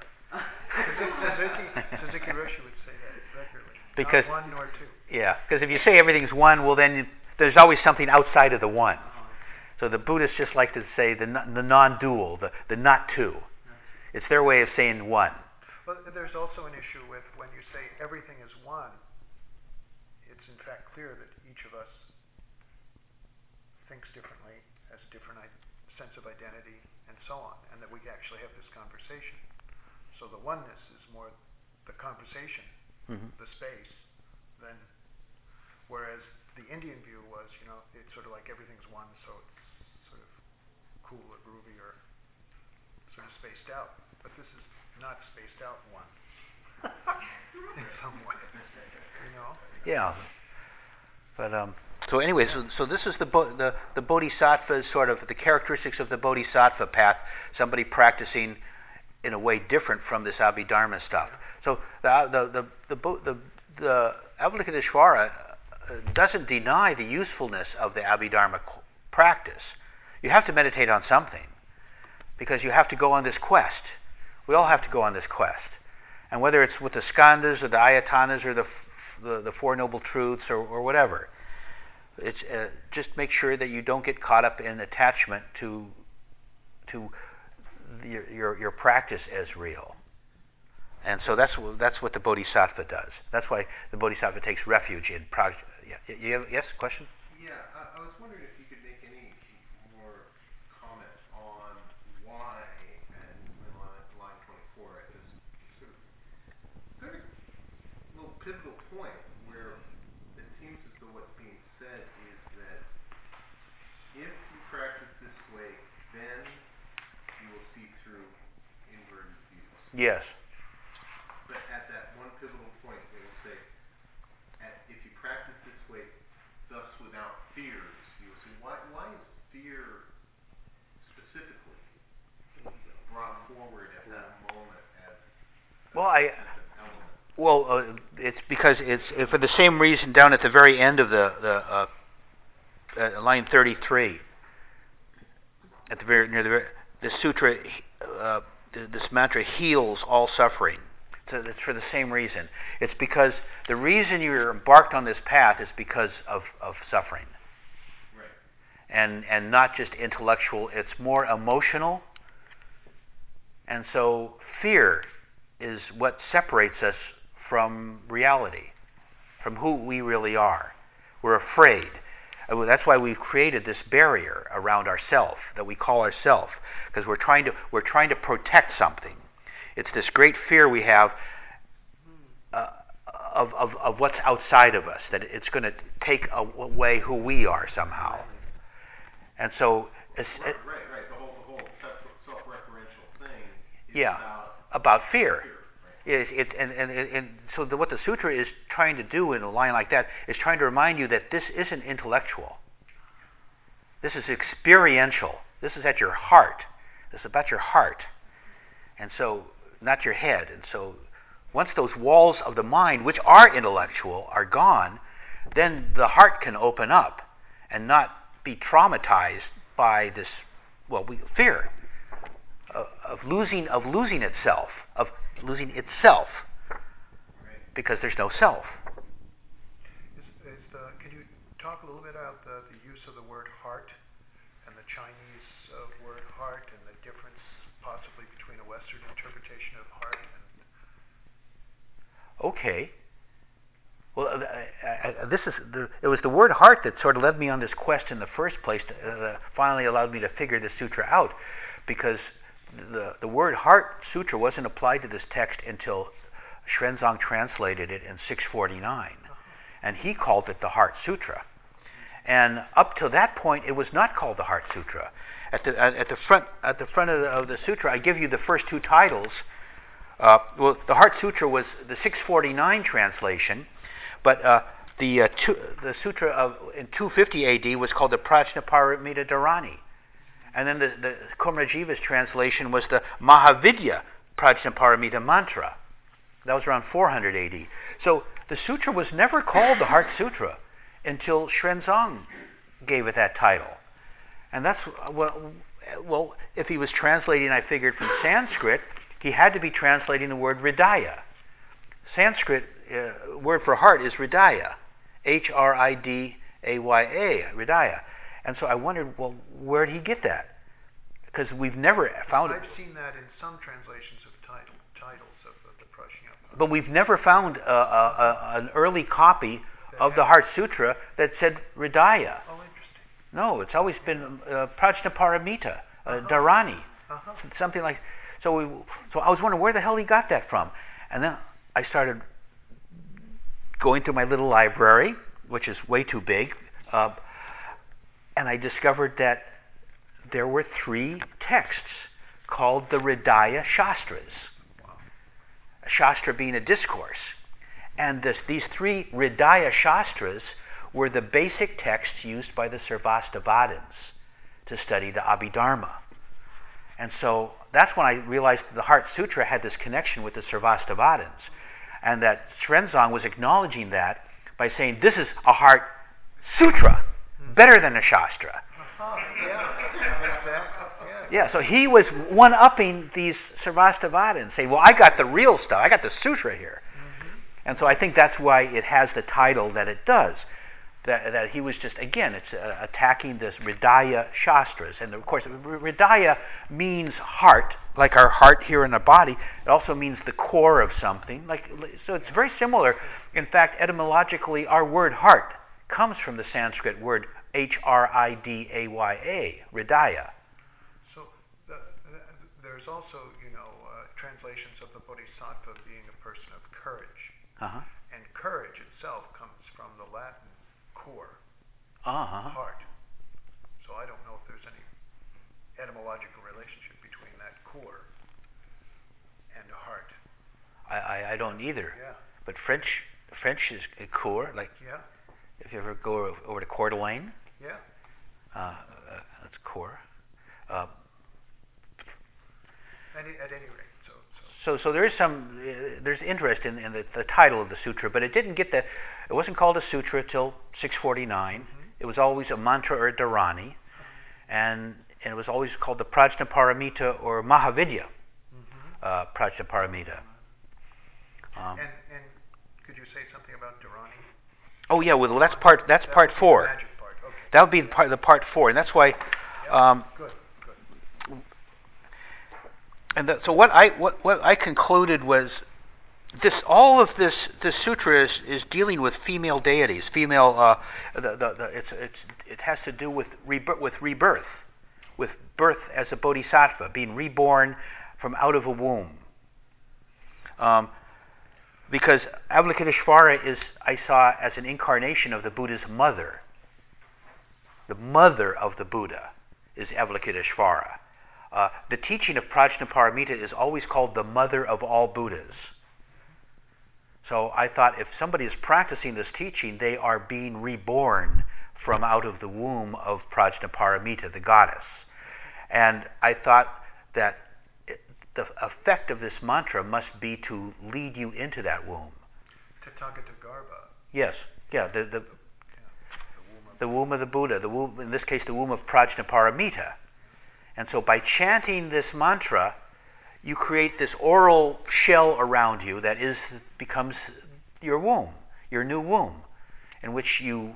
Suzuki, Suzuki Roshi would say that regularly. Because, not one nor two. Yeah, because if you say everything's one, well then you, there's always something outside of the one. So the Buddhists just like to say the, the non-dual, the, the not two. It's their way of saying one. Well, there's also an issue with when you say everything is one, it's in fact clear that each of us thinks differently, has a different I- sense of identity, and so on, and that we actually have this conversation. So the oneness is more the conversation, Mhm. the space, than whereas the Indian view was, you know, it's sort of like everything's one, so it's sort of cool or groovy or sort of spaced out. But this is not spaced out one in some way, you know. Yeah. But um, so anyway, so, so this is the, bo- the the bodhisattva, sort of the characteristics of the bodhisattva path. Somebody practicing in a way different from this Abhidharma stuff. So the the the the, bo- the, the Avalokiteshvara doesn't deny the usefulness of the Abhidharma practice. You have to meditate on something because you have to go on this quest. We all have to go on this quest, and whether it's with the skandhas or the ayatanas or the the, the Four Noble Truths or, or whatever, it's uh, just make sure that you don't get caught up in attachment to to your your, your practice as real. And so that's that's what the bodhisattva does. That's why the bodhisattva takes refuge in project. Yeah, you have, yes, question? Yeah, I, I was wondering if you could make any more comment on why, and in line, line twenty-four, at this sort of very little pivotal point where it seems as though what's being said is that if you practice this way, then you will see through inverted views. Yes. But at that one pivotal point, they will say, at, if you practice this way, thus without fears, you will see. Why, why is fear specifically brought forward at that moment as, Well, I. as an element? Well, uh, it's because it's uh, for the same reason down at the very end of the the uh, uh, line thirty-three. At the very near the very, the sutra, uh, this mantra heals all suffering. So it's for the same reason. It's because the reason you're embarked on this path is because of, of suffering. Right. And and not just intellectual, it's more emotional. And so fear is what separates us from reality, from who we really are. We're afraid. That's why we've created this barrier around ourself that we call ourself, because we're trying to we're trying to protect something. It's this great fear we have uh, of, of, of what's outside of us, that it's going to take away who we are somehow. And so... It's, Right, it, right, right. The whole, the whole self- self-referential thing is yeah, about, about fear. fear, right? It, it, and, and, and so the, what the sutra is trying to do in a line like that is trying to remind you that this isn't intellectual. This is experiential. This is at your heart. This is about your heart. And so, not your head. And so, once those walls of the mind, which are intellectual, are gone, then the heart can open up and not be traumatized by this, well, we, fear of, of losing of losing itself, of losing itself, because there's no self. Is, is the, can you talk a little bit about the, the use of the word heart and the Chinese uh, word heart and the difference possibly between a Western interpretation of heart and... Okay. Well, uh, I, I, this is the, it was the word heart that sort of led me on this quest in the first place. To, uh, finally allowed me to figure the sutra out, because the the word heart sutra wasn't applied to this text until Xuanzang translated it in six forty-nine, and he called it the Heart Sutra. And up to that point, it was not called the Heart Sutra. At the at, at the front at the front of the, of the sutra, I give you the first two titles. Uh, well, the Heart Sutra was the six forty-nine translation, but uh, the uh, two, the sutra of in two fifty A D was called the Prajnaparamita Dharani, and then the, the Kumarajiva's translation was the Mahavidya Prajnaparamita Mantra. That was around four hundred A D. So the sutra was never called the Heart Sutra until Xuanzang gave it that title, and that's well, well, if he was translating, I figured from Sanskrit, he had to be translating the word Hridaya. Sanskrit uh, word for heart is Hridaya, H R I D A Y A, Hridaya. And so I wondered, well, where did he get that? Because we've never found I've it. seen that in some translations of title, titles of, of the Prajnaparamita. But we've never found uh, uh, uh, an early copy of the Heart Sutra that said Hridaya. Oh, interesting. No, it's always been uh, Prajnaparamita, uh, Dharani, Uh-huh. something like. So we, so I was wondering where the hell he got that from, and then I started going through my little library, which is way too big, uh, and I discovered that there were three texts called the Hridaya Shastras. A Shastra being a discourse. And this, these three Hridaya Shastras were the basic texts used by the Sarvastivadins to study the Abhidharma. And so that's when I realized the Heart Sutra had this connection with the Sarvastivadins. And that Xuanzang was acknowledging that by saying, this is a Heart Sutra, better than a Shastra. Uh-huh. Yeah, exactly. Yeah. Yeah, so he was one-upping these Sarvastivadins, saying, well, I got the real stuff. I got the sutra here. Mm-hmm. And so I think that's why it has the title that it does. That, that he was just, again, it's uh, attacking this Hridaya Shastras. And of course, Hridaya means heart, like our heart here in the body. It also means the core of something. Like, so it's very similar. In fact, etymologically, our word heart comes from the Sanskrit word H R I D A Y A, Hridaya. So the, the, there's also, you know, uh, translations of the Bodhisattva being a person of courage. Uh-huh. And courage itself comes from the Latin core, uh-huh. heart. So I don't know if there's any etymological relationship between that core and a heart. I, I, I don't either. Yeah. But French French is a core, like Yeah. if you ever go over to Coeur d'Alene, Yeah. uh, uh, that's core. Uh, Any, at any rate, so, so. So, so there is some, uh, there's interest in, in the, the title of the sutra, but it didn't get the, it wasn't called a sutra till six forty-nine. Mm-hmm. It was always a mantra or a dharani, and, and it was always called the Prajnaparamita or Mahavidya mm-hmm. uh, Prajnaparamita. Um, and, and could you say something about dharani? oh yeah, well that's part, that's that part would be four. The magic part. Okay. That would be the part, the part four, and that's why. Yeah. Um, Good. And that, so what I what, what I concluded was this all of this this sutra is, is dealing with female deities, female. Uh, the, the, the, it's it's it has to do with rebirth, with rebirth, with birth as a bodhisattva, being reborn from out of a womb. Um, because Avalokiteshvara is, I saw as an incarnation of the Buddha's mother. The mother of the Buddha is Avalokiteshvara. Uh, the teaching of Prajnaparamita is always called the mother of all Buddhas. So I thought if somebody is practicing this teaching, they are being reborn from out of the womb of Prajnaparamita, the goddess. And I thought that it, the effect of this mantra must be to lead you into that womb. Tathagata Garbha. Yes, yeah, the, the, Yeah. The womb of the womb of the Buddha, the womb, in this case the womb of Prajnaparamita. And so by chanting this mantra, you create this oral shell around you that is becomes your womb, your new womb, in which you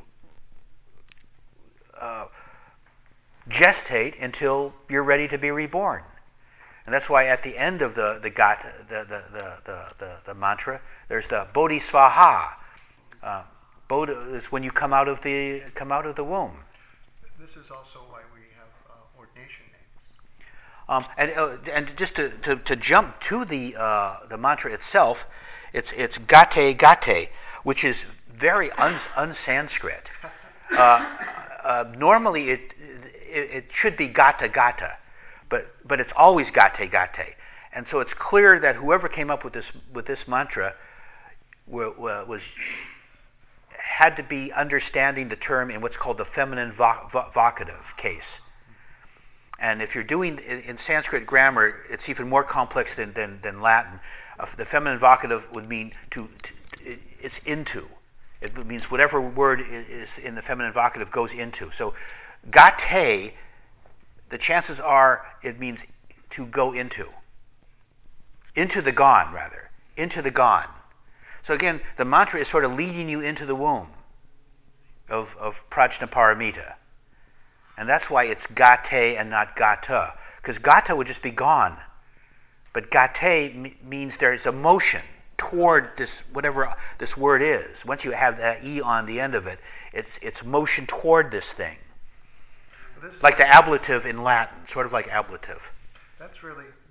uh, gestate until you're ready to be reborn. And that's why at the end of the the gata, the the the the, the, the mantra, there's the Bodhisvaha. Uh, Bodhi is when you come out of the come out of the womb. This is also why we have uh, ordination names. Um, and uh, and just to, to, to jump to the uh, the mantra itself, it's it's gate gate, which is very un, un-Sanskrit. Uh, uh, normally it, it it should be gata gata, but but it's always gate gate, and so it's clear that whoever came up with this with this mantra w- w- was had to be understanding the term in what's called the feminine vo- vo- vocative case. And if you're doing, in, in Sanskrit grammar, it's even more complex than, than, than Latin. Uh, the feminine vocative would mean to, to, to, it's into. It means whatever word is in the feminine vocative goes into. So gate, the chances are it means to go into. Into the gone, rather. Into the gone. So again, the mantra is sort of leading you into the womb of, of Prajnaparamita. And that's why it's gate and not gata. Because gata would just be gone. But gate m- means there's a motion toward this, whatever this word is. Once you have that E on the end of it, it's it's motion toward this thing. This Like the ablative in Latin, sort of like ablative. That's really, that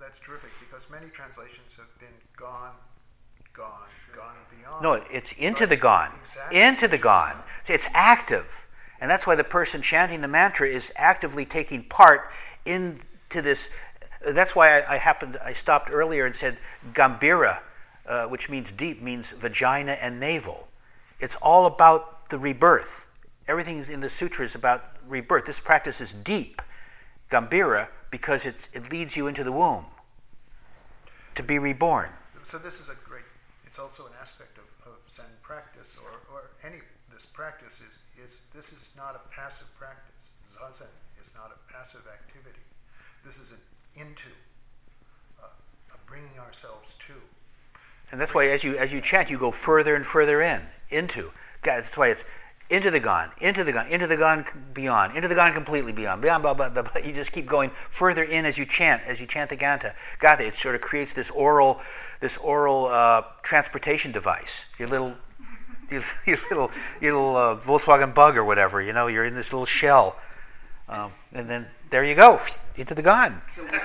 that's terrific because many translations have been gone, gone, gone beyond. No, it's into But- the gone. Exactly. Into the gone. See, it's active. And that's why the person chanting the mantra is actively taking part into this. That's why I, I happened, I stopped earlier and said Gambira, uh, which means deep, means vagina and navel. It's all about the rebirth. Everything in the sutra is about rebirth. This practice is deep, Gambira, because it's, it leads you into the womb to be reborn. So this is a great, it's also an aspect of, of Zen practice or, or any, this practice is, is, this is not a passive practice. Zazen is not a passive activity. This is an into, uh, a bringing ourselves to. And that's why as you as you chant, you go further and further in, into. God, that's why it's into the gone, into the gone, into the gone beyond, into the gone completely beyond, beyond, blah, blah, blah, blah. You just keep going further in as you chant, as you chant the Ganta. Gata, it sort of creates this oral, this oral uh, transportation device. Your little, your, your little, your little uh, Volkswagen Bug or whatever. You know, you're in this little shell, um, and then there you go, into the gone. So would this,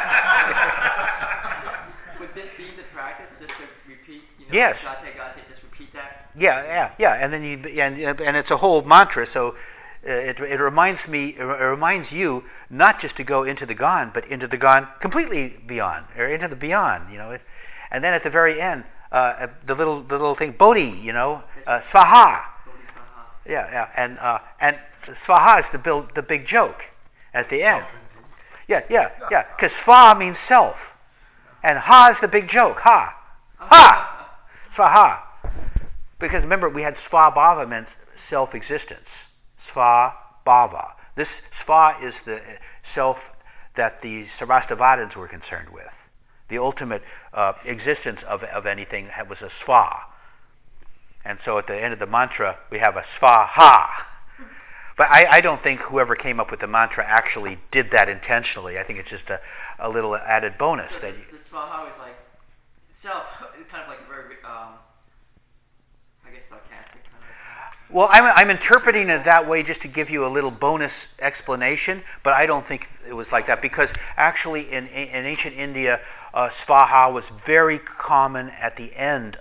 would this be the practice, just to repeat, you know, Yes. gate, gate, just repeat that? Yeah, yeah, yeah, and then you and and it's a whole mantra. So uh, it it reminds me, it reminds you not just to go into the gone, but into the gone completely beyond, or into the beyond. You know, it, and then at the very end, uh, the little the little thing, Bodhi. You know, uh, Svaha. Bodhisattva. Yeah, yeah, and uh, and Svaha is the build, the big joke at the end. Yeah, yeah, yeah, because Sva means self, and Ha is the big joke. Ha, ha, Svaha. Because remember, we had Svabhava meant self-existence. Svabhava. This Sva is the self that the Sarvastivadins were concerned with. The ultimate uh, existence of, of anything was a Sva. And so at the end of the mantra, we have a Svaha. But I, I don't think whoever came up with the mantra actually did that intentionally. I think it's just a, a little added bonus. So that the, you, the swaha is like self, kind of like very, um, I guess sarcastic kind of. Well, I'm, I'm interpreting it that way just to give you a little bonus explanation, but I don't think it was like that because actually in, in ancient India, uh, Svaha was very common at the end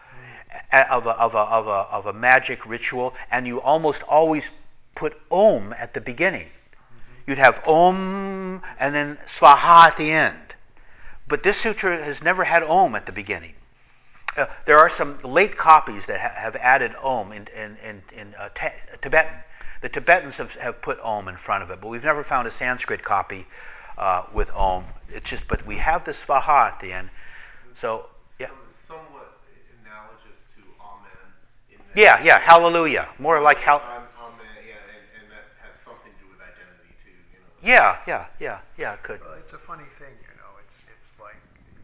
of a, of, a, of, a, of a magic ritual, and you almost always put Om at the beginning. You'd have Om and then Svaha at the end. But this sutra has never had Om at the beginning. Uh, there are some late copies that ha- have added Om in, in, in, in uh, ta- Tibetan. The Tibetans have, have put Om in front of it, but we've never found a Sanskrit copy uh, with Om. It's just, but we have the Svaha at the end. So, yeah. Some, somewhat analogous to Amen. In that Yeah, yeah, hallelujah. More like hal- Amen, yeah, and, and that has something to do with identity too, you know. Yeah, yeah, yeah, yeah, it could. Well, it's a funny thing, you know. It's it's like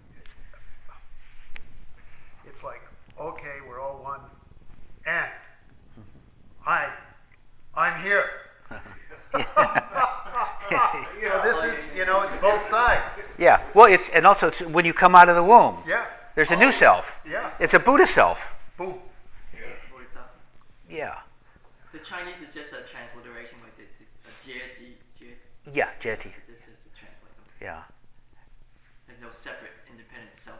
it's like okay, we're all one, and I, I'm here. You know, this is you know, it's both sides. Yeah, well, it's and also it's when you come out of the womb, Yeah, there's a new self. yeah. It's a Buddha self. Boom. Bodhisattva. Yeah, The Chinese is just a transliteration, like the, the a jie, ji, jie. yeah, Jeti. This is a translate. Yeah. There's no separate, independent self.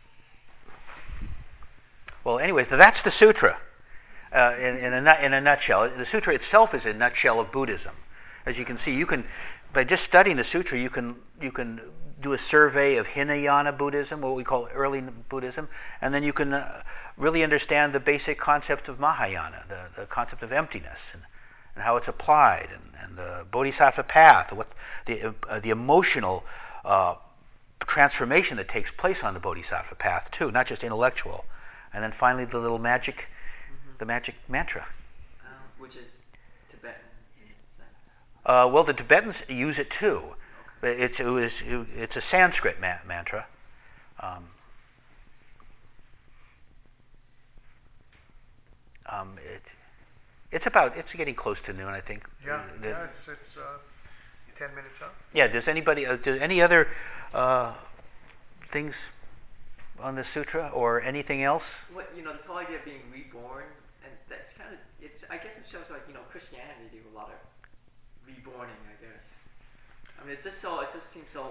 Well, anyways, that's the sutra uh, in, in, a, nut- in a nutshell. The sutra itself is a nutshell of Buddhism. As you can see, you can by just studying the sutra, you can you can do a survey of Hinayana Buddhism, what we call early Buddhism, and then you can uh, really understand the basic concept of Mahayana, the, the concept of emptiness, and, and how it's applied, and, and the Bodhisattva path, what the uh, the emotional uh, transformation that takes place on the Bodhisattva path too, not just intellectual. And then finally, the little magic, Mm-hmm. the magic mantra. Um, which is Tibetan in a sense. Uh, well, the Tibetans use it too. It's it was it, it's a Sanskrit ma- mantra. Um, um, it, it's about it's getting close to noon, I think. Yeah, The- yeah. It's it's uh, ten minutes up. yeah. Does anybody uh, do any other uh, things on the sutra or anything else? What you know, this whole idea of being reborn, and that's kind of it's. I guess it shows like you know Christianity do a lot of reborning. I guess. I mean, it's just so it just seems so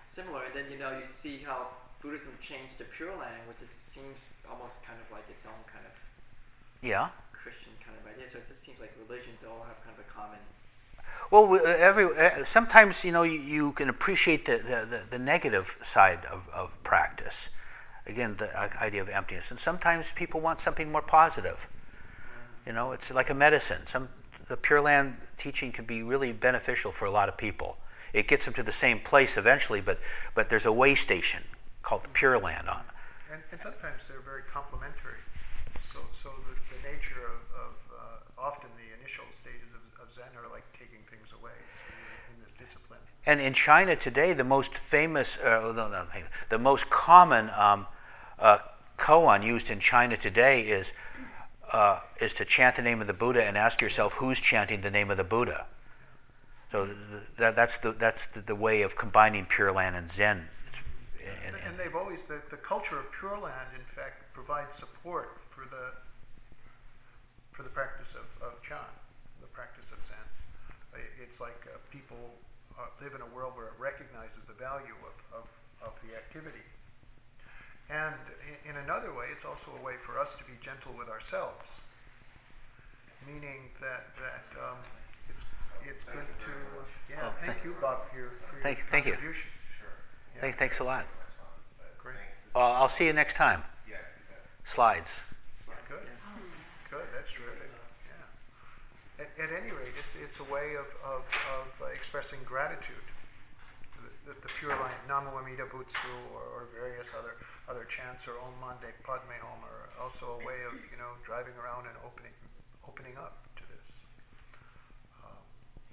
similar. And then you know you see how Buddhism changed to Pure Land, which is, seems almost kind of like its own kind of Yeah. Christian kind of idea. So it just seems like religions all have kind of a common. Well, w- uh, every uh, sometimes you know you, you can appreciate the, the, the, the negative side of, of practice. Again, the uh, idea of emptiness, and sometimes people want something more positive. You know, it's like a medicine. Some the Pure Land teaching can be really beneficial for a lot of people. It gets them to the same place eventually, but but there's a way station called the Pure Land on. And, and sometimes they're very complementary. So, so the, the nature of, of uh, often the initial stages of, of Zen are like taking things away in, in this discipline. And in China today, the most famous, uh, no, no, the most common um, uh, koan used in China today is uh, is to chant the name of the Buddha and ask yourself who's chanting the name of the Buddha. So th- that, that's the that's the, the way of combining Pure Land and Zen. And, and they've always the, the culture of Pure Land, in fact, provides support for the for the practice of, of Chan, the practice of Zen. It's like uh, people uh, live in a world where it recognizes the value of, of, of the activity. And in, in another way, it's also a way for us to be gentle with ourselves, meaning that that um, it's it's good to uh, yeah. Oh, thank thank- you, Bob, for your, for your Thank- thank you. contribution. Yeah. Thank, thanks a lot. Great. Uh, I'll see you next time. Yeah, you bet. Slides. Good. Good. That's terrific. Yeah. At, at any rate, it's it's a way of of, of uh, expressing gratitude. The, the, the Pure Land, Namo Amida Butsu, or, or various other other chants, or Om Mandek Padme Hum, are also a way of you know driving around and opening opening up to this. Um,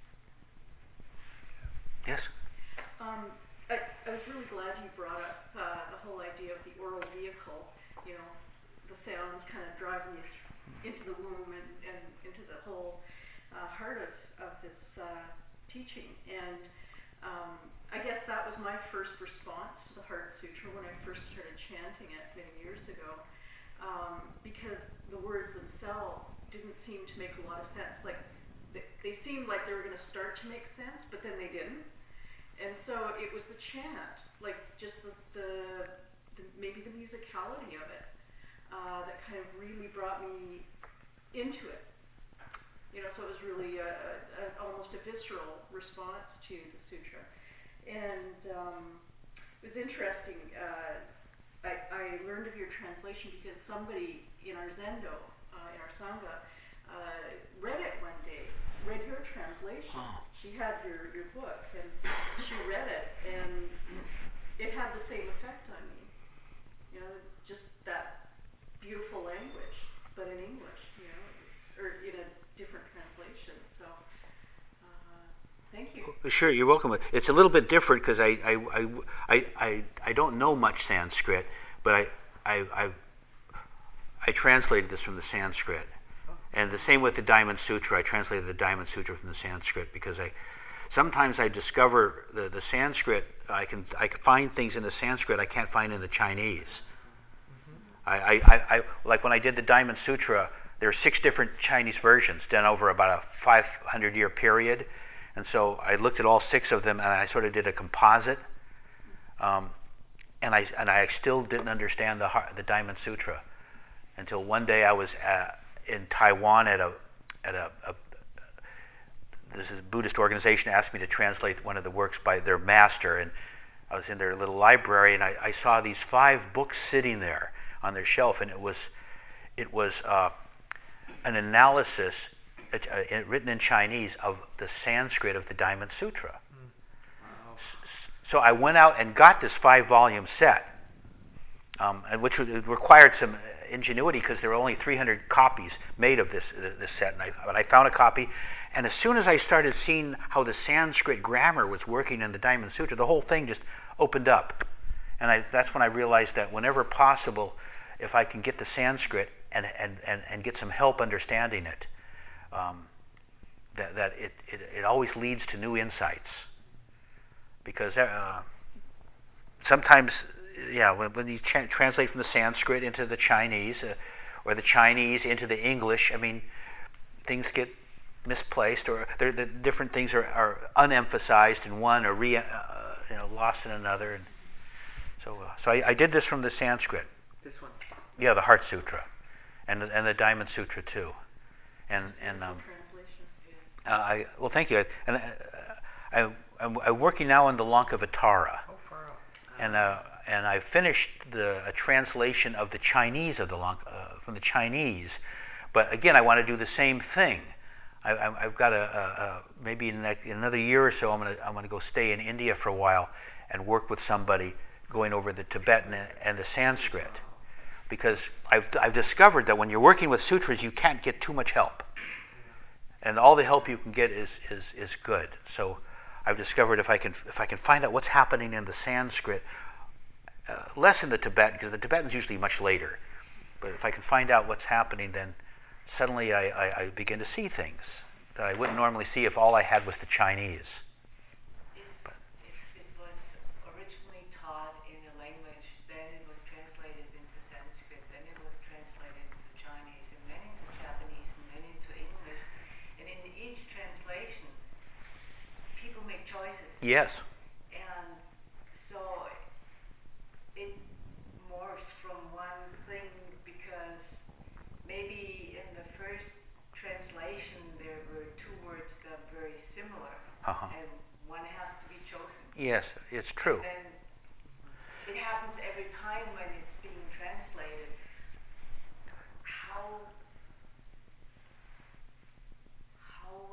Yes. Um, I, I was really glad you brought up uh, the whole idea of the oral vehicle, you know, the sounds kind of driving you th- into the womb and, and into the whole uh, heart of, of this uh, teaching. And um, I guess that was my first response to the Heart Sutra when I first started chanting it many years ago, um, because the words themselves didn't seem to make a lot of sense. Like, they, they seemed like they were going to start to make sense, but then they didn't. And so it was the chant, like just the, the, the maybe the musicality of it, uh, that kind of really brought me into it. You know, so it was really a, a, a, almost a visceral response to the sutra. And um, it was interesting. Uh, I, I learned of your translation because somebody in our Zendo, uh, in our Sangha, uh, read it one day, read your translation. Oh. She had your, your book, and she read it, and it had the same effect on me. You know, just that beautiful language, but in English, you know, or in a different translation. So, uh, thank you. Sure, you're welcome. It's a little bit different because I I, I, I, I I don't know much Sanskrit, but I I I, I translated this from the Sanskrit. And the same with the Diamond Sutra. I translated the Diamond Sutra from the Sanskrit because I sometimes I discover the, the Sanskrit. I can I can find things in the Sanskrit I can't find in the Chinese. Mm-hmm. I, I, I like when I did the Diamond Sutra. There are six different Chinese versions done over about a five hundred year period, and so I looked at all six of them and I sort of did a composite. Um, and I and I still didn't understand the the Diamond Sutra until one day I was at, in Taiwan at a at a, a this is a Buddhist organization asked me to translate one of the works by their master, and I was in their little library and I, I saw these five books sitting there on their shelf, and it was it was uh, an analysis uh, uh, written in Chinese of the Sanskrit of the Diamond Sutra. Mm. Wow. S- so I went out and got this five volume set, um, and which would, it required some ingenuity because there were only three hundred copies made of this uh, this set, and I, but I found a copy. And as soon as I started seeing how the Sanskrit grammar was working in the Diamond Sutra, the whole thing just opened up. And I, that's when I realized that whenever possible, if I can get the Sanskrit and and, and, and get some help understanding it, um, that, that it, it, it always leads to new insights. Because uh, sometimes, yeah, when, when you tra- translate from the Sanskrit into the Chinese, uh, or the Chinese into the English, I mean, things get misplaced, or the different things are, are unemphasized in one, or re, uh, you know, lost in another. And so, uh, so I, I did this from the Sanskrit. This one. Yeah, the Heart Sutra, and the, and the Diamond Sutra too, and and um, Translation. uh, I well, thank you. And uh, I I'm, I'm working now on the Lankavatara, Oh, far out. and uh, and I finished the a translation of the Chinese of the Lank, uh, from the Chinese, but again, I want to do the same thing. I, I, I've got a, a, a maybe in, like in another year or so, I'm gonna I'm gonna go stay in India for a while and work with somebody going over the Tibetan and, and the Sanskrit. Because I've, I've discovered that when you're working with sutras, you can't get too much help. And all the help you can get is, is, is good. So I've discovered if I can if I can find out what's happening in the Sanskrit, uh, less in the Tibetan, because the Tibetan's usually much later. But if I can find out what's happening, then suddenly I, I, I begin to see things that I wouldn't normally see if all I had was the Chinese. If, if it was originally taught in a language, then it was translated into Sanskrit, then it was translated into Chinese, and then into Japanese, and then into English. And in each translation, people make choices. Yes. And so it morphs from one thing because maybe in the first translation there were two words that are very similar, Uh-huh. and one has to be chosen. Yes, it's true. And it happens every time when it's being translated. How how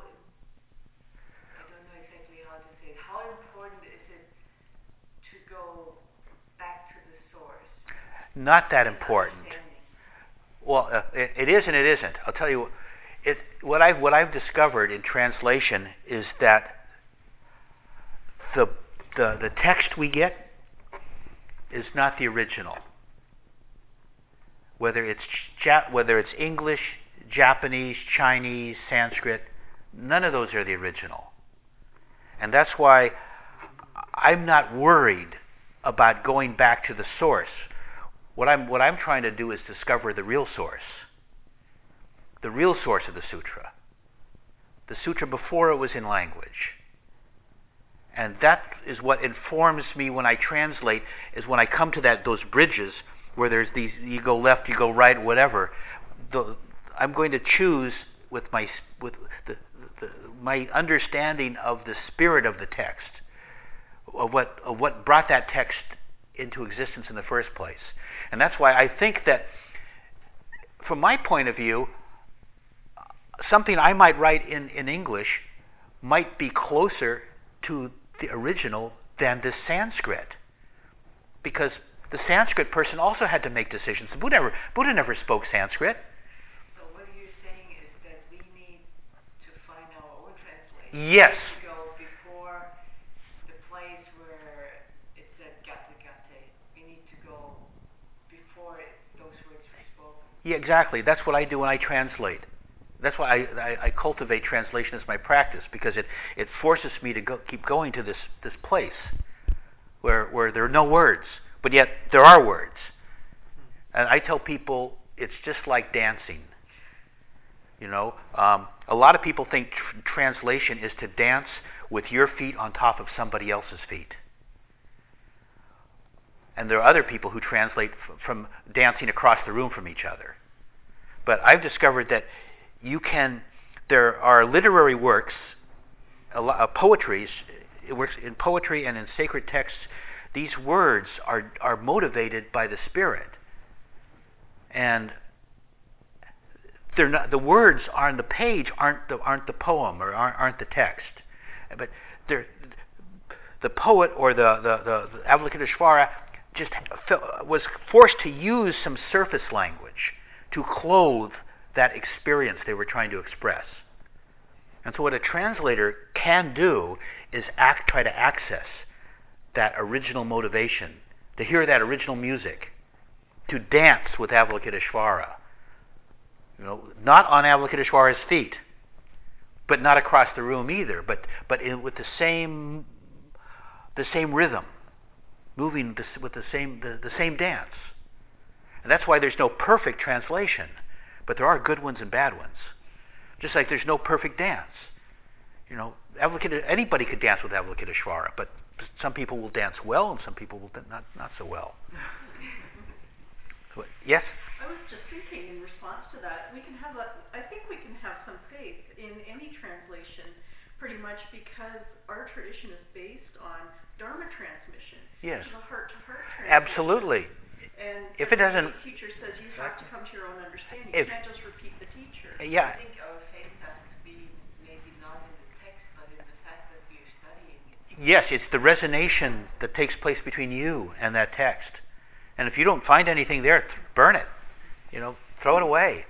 I don't know exactly how to say it. How important is it to go back to the source? Not that in important. understanding? Well, uh, it, it is and it isn't. I'll tell you, it, what I've what I've discovered in translation is that the the the text we get is not the original. Whether it's ja- whether it's English, Japanese, Chinese, Sanskrit, none of those are the original, and that's why I'm not worried about going back to the source. What I'm what I'm trying to do is discover the real source. The real source of the sutra. The sutra before it was in language. And that is what informs me when I translate, is when I come to that those bridges where there's these, you go left, you go right, whatever. The, I'm going to choose with my with the, the, my understanding of the spirit of the text, of what of what brought that text into existence in the first place. And that's why I think that, from my point of view, something I might write in, in English might be closer to the original than the Sanskrit. Because the Sanskrit person also had to make decisions. Buddha never, Buddha never spoke Sanskrit. So what you're saying is that we need to find our own translation. Yes. To go before the place where it said gate gate. We need to go before it, those words were spoken. Yeah, exactly. That's what I do when I translate. That's why I, I, I cultivate translation as my practice, because it, it forces me to go, keep going to this, this place where, where there are no words, but yet there are words. And I tell people it's just like dancing. You know, um, a lot of people think tr- translation is to dance with your feet on top of somebody else's feet. And there are other people who translate f- from dancing across the room from each other. But I've discovered that you can, there are literary works, a lot of poetries, it works in poetry and in sacred texts. These words are, are motivated by the spirit. And they're not, the words on the page aren't the, aren't the poem or aren't, aren't the text. But they're, the poet or the, the, the, the Avalokiteshvara just was forced to use some surface language to clothe that experience they were trying to express. And so what a translator can do is act, try to access that original motivation, to hear that original music, to dance with Avalokiteshvara. You know, not on Avalokiteshvara's feet, but not across the room either, but but in, with the same the same rhythm, moving this, with the same the, the same dance. And that's why there's no perfect translation, but there are good ones and bad ones. Just like there's no perfect dance. You know, Avalokiteshvara, anybody could dance with Avalokiteshvara, but some people will dance well, and some people will not not so well. What- Yes. I was just thinking in response to that, we can have a, I think we can have some faith in any translation pretty much because our tradition is based on Dharma transmission. Yes. Which is a heart-to-heart transmission. Absolutely. And If it the doesn't- teacher says you have to come to your own understanding. If- you can't just repeat the teacher. Yeah. I think our faith has to be maybe not in the text, but in the fact that we are studying it. Yes, it's the resonation that takes place between you and that text. And if you don't find anything there, th- burn it. You know, throw it away.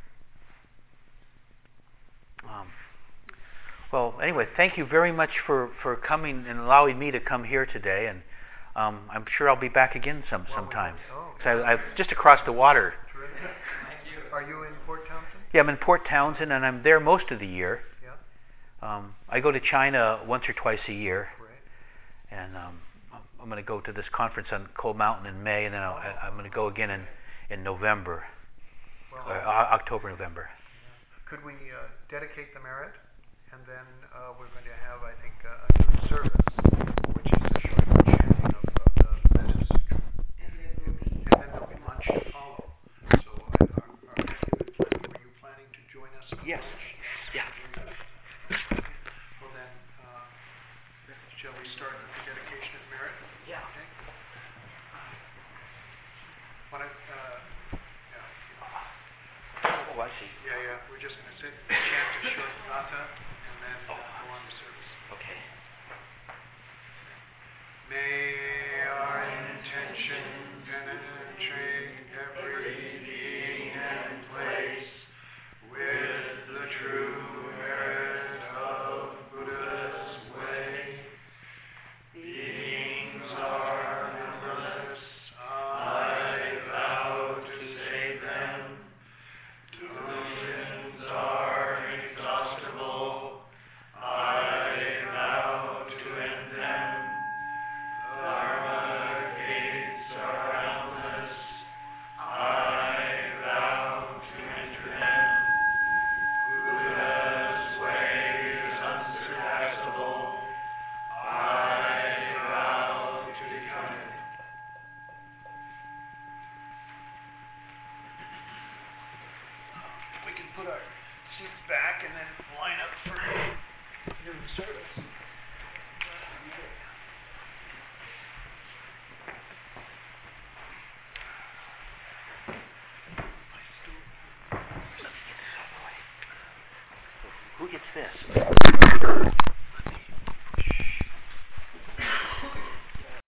Um, well, anyway, thank you very much for, for coming and allowing me to come here today. And um, I'm sure I'll be back again some Well, we sometime. hope so. 'Cause I, I'm just across the water. Terrific. Are you in Port Townsend? Yeah, I'm in Port Townsend, and I'm there most of the year. Yeah. Um, I go to China once or twice a year. Great. And um, I'm going to go to this conference on Cold Mountain in May, and then I'll, I- I'm going to go again in, in November, Well, or uh, October, November. could we uh, dedicate the merit, and then uh, we're going to have, I think, uh, a new service, which is a short chanting of, of the Metta Sutra, And there will be. and then there'll be lunch to follow. So, uh, are, are you planning, were you planning to join us for Yes. lunch? Yeah. Well then, uh, shall we start with the dedication of merit? Yeah. Okay. Why don't, uh, yeah. Oh, I see. Yeah, yeah, we're just gonna sit, chant a short gatha, and then uh, go on to service. Okay. May our intention penetrate every being and place with the true merit of Buddha's way. Beings are numberless, I vow to save them. Delusions are inexhaustible, I vow to end them. Dharma gates are boundless, I vow to enter them. Buddha's way is unsurpassable, I vow to become it. We can put our seats back and then line up for noon service. Who gets this?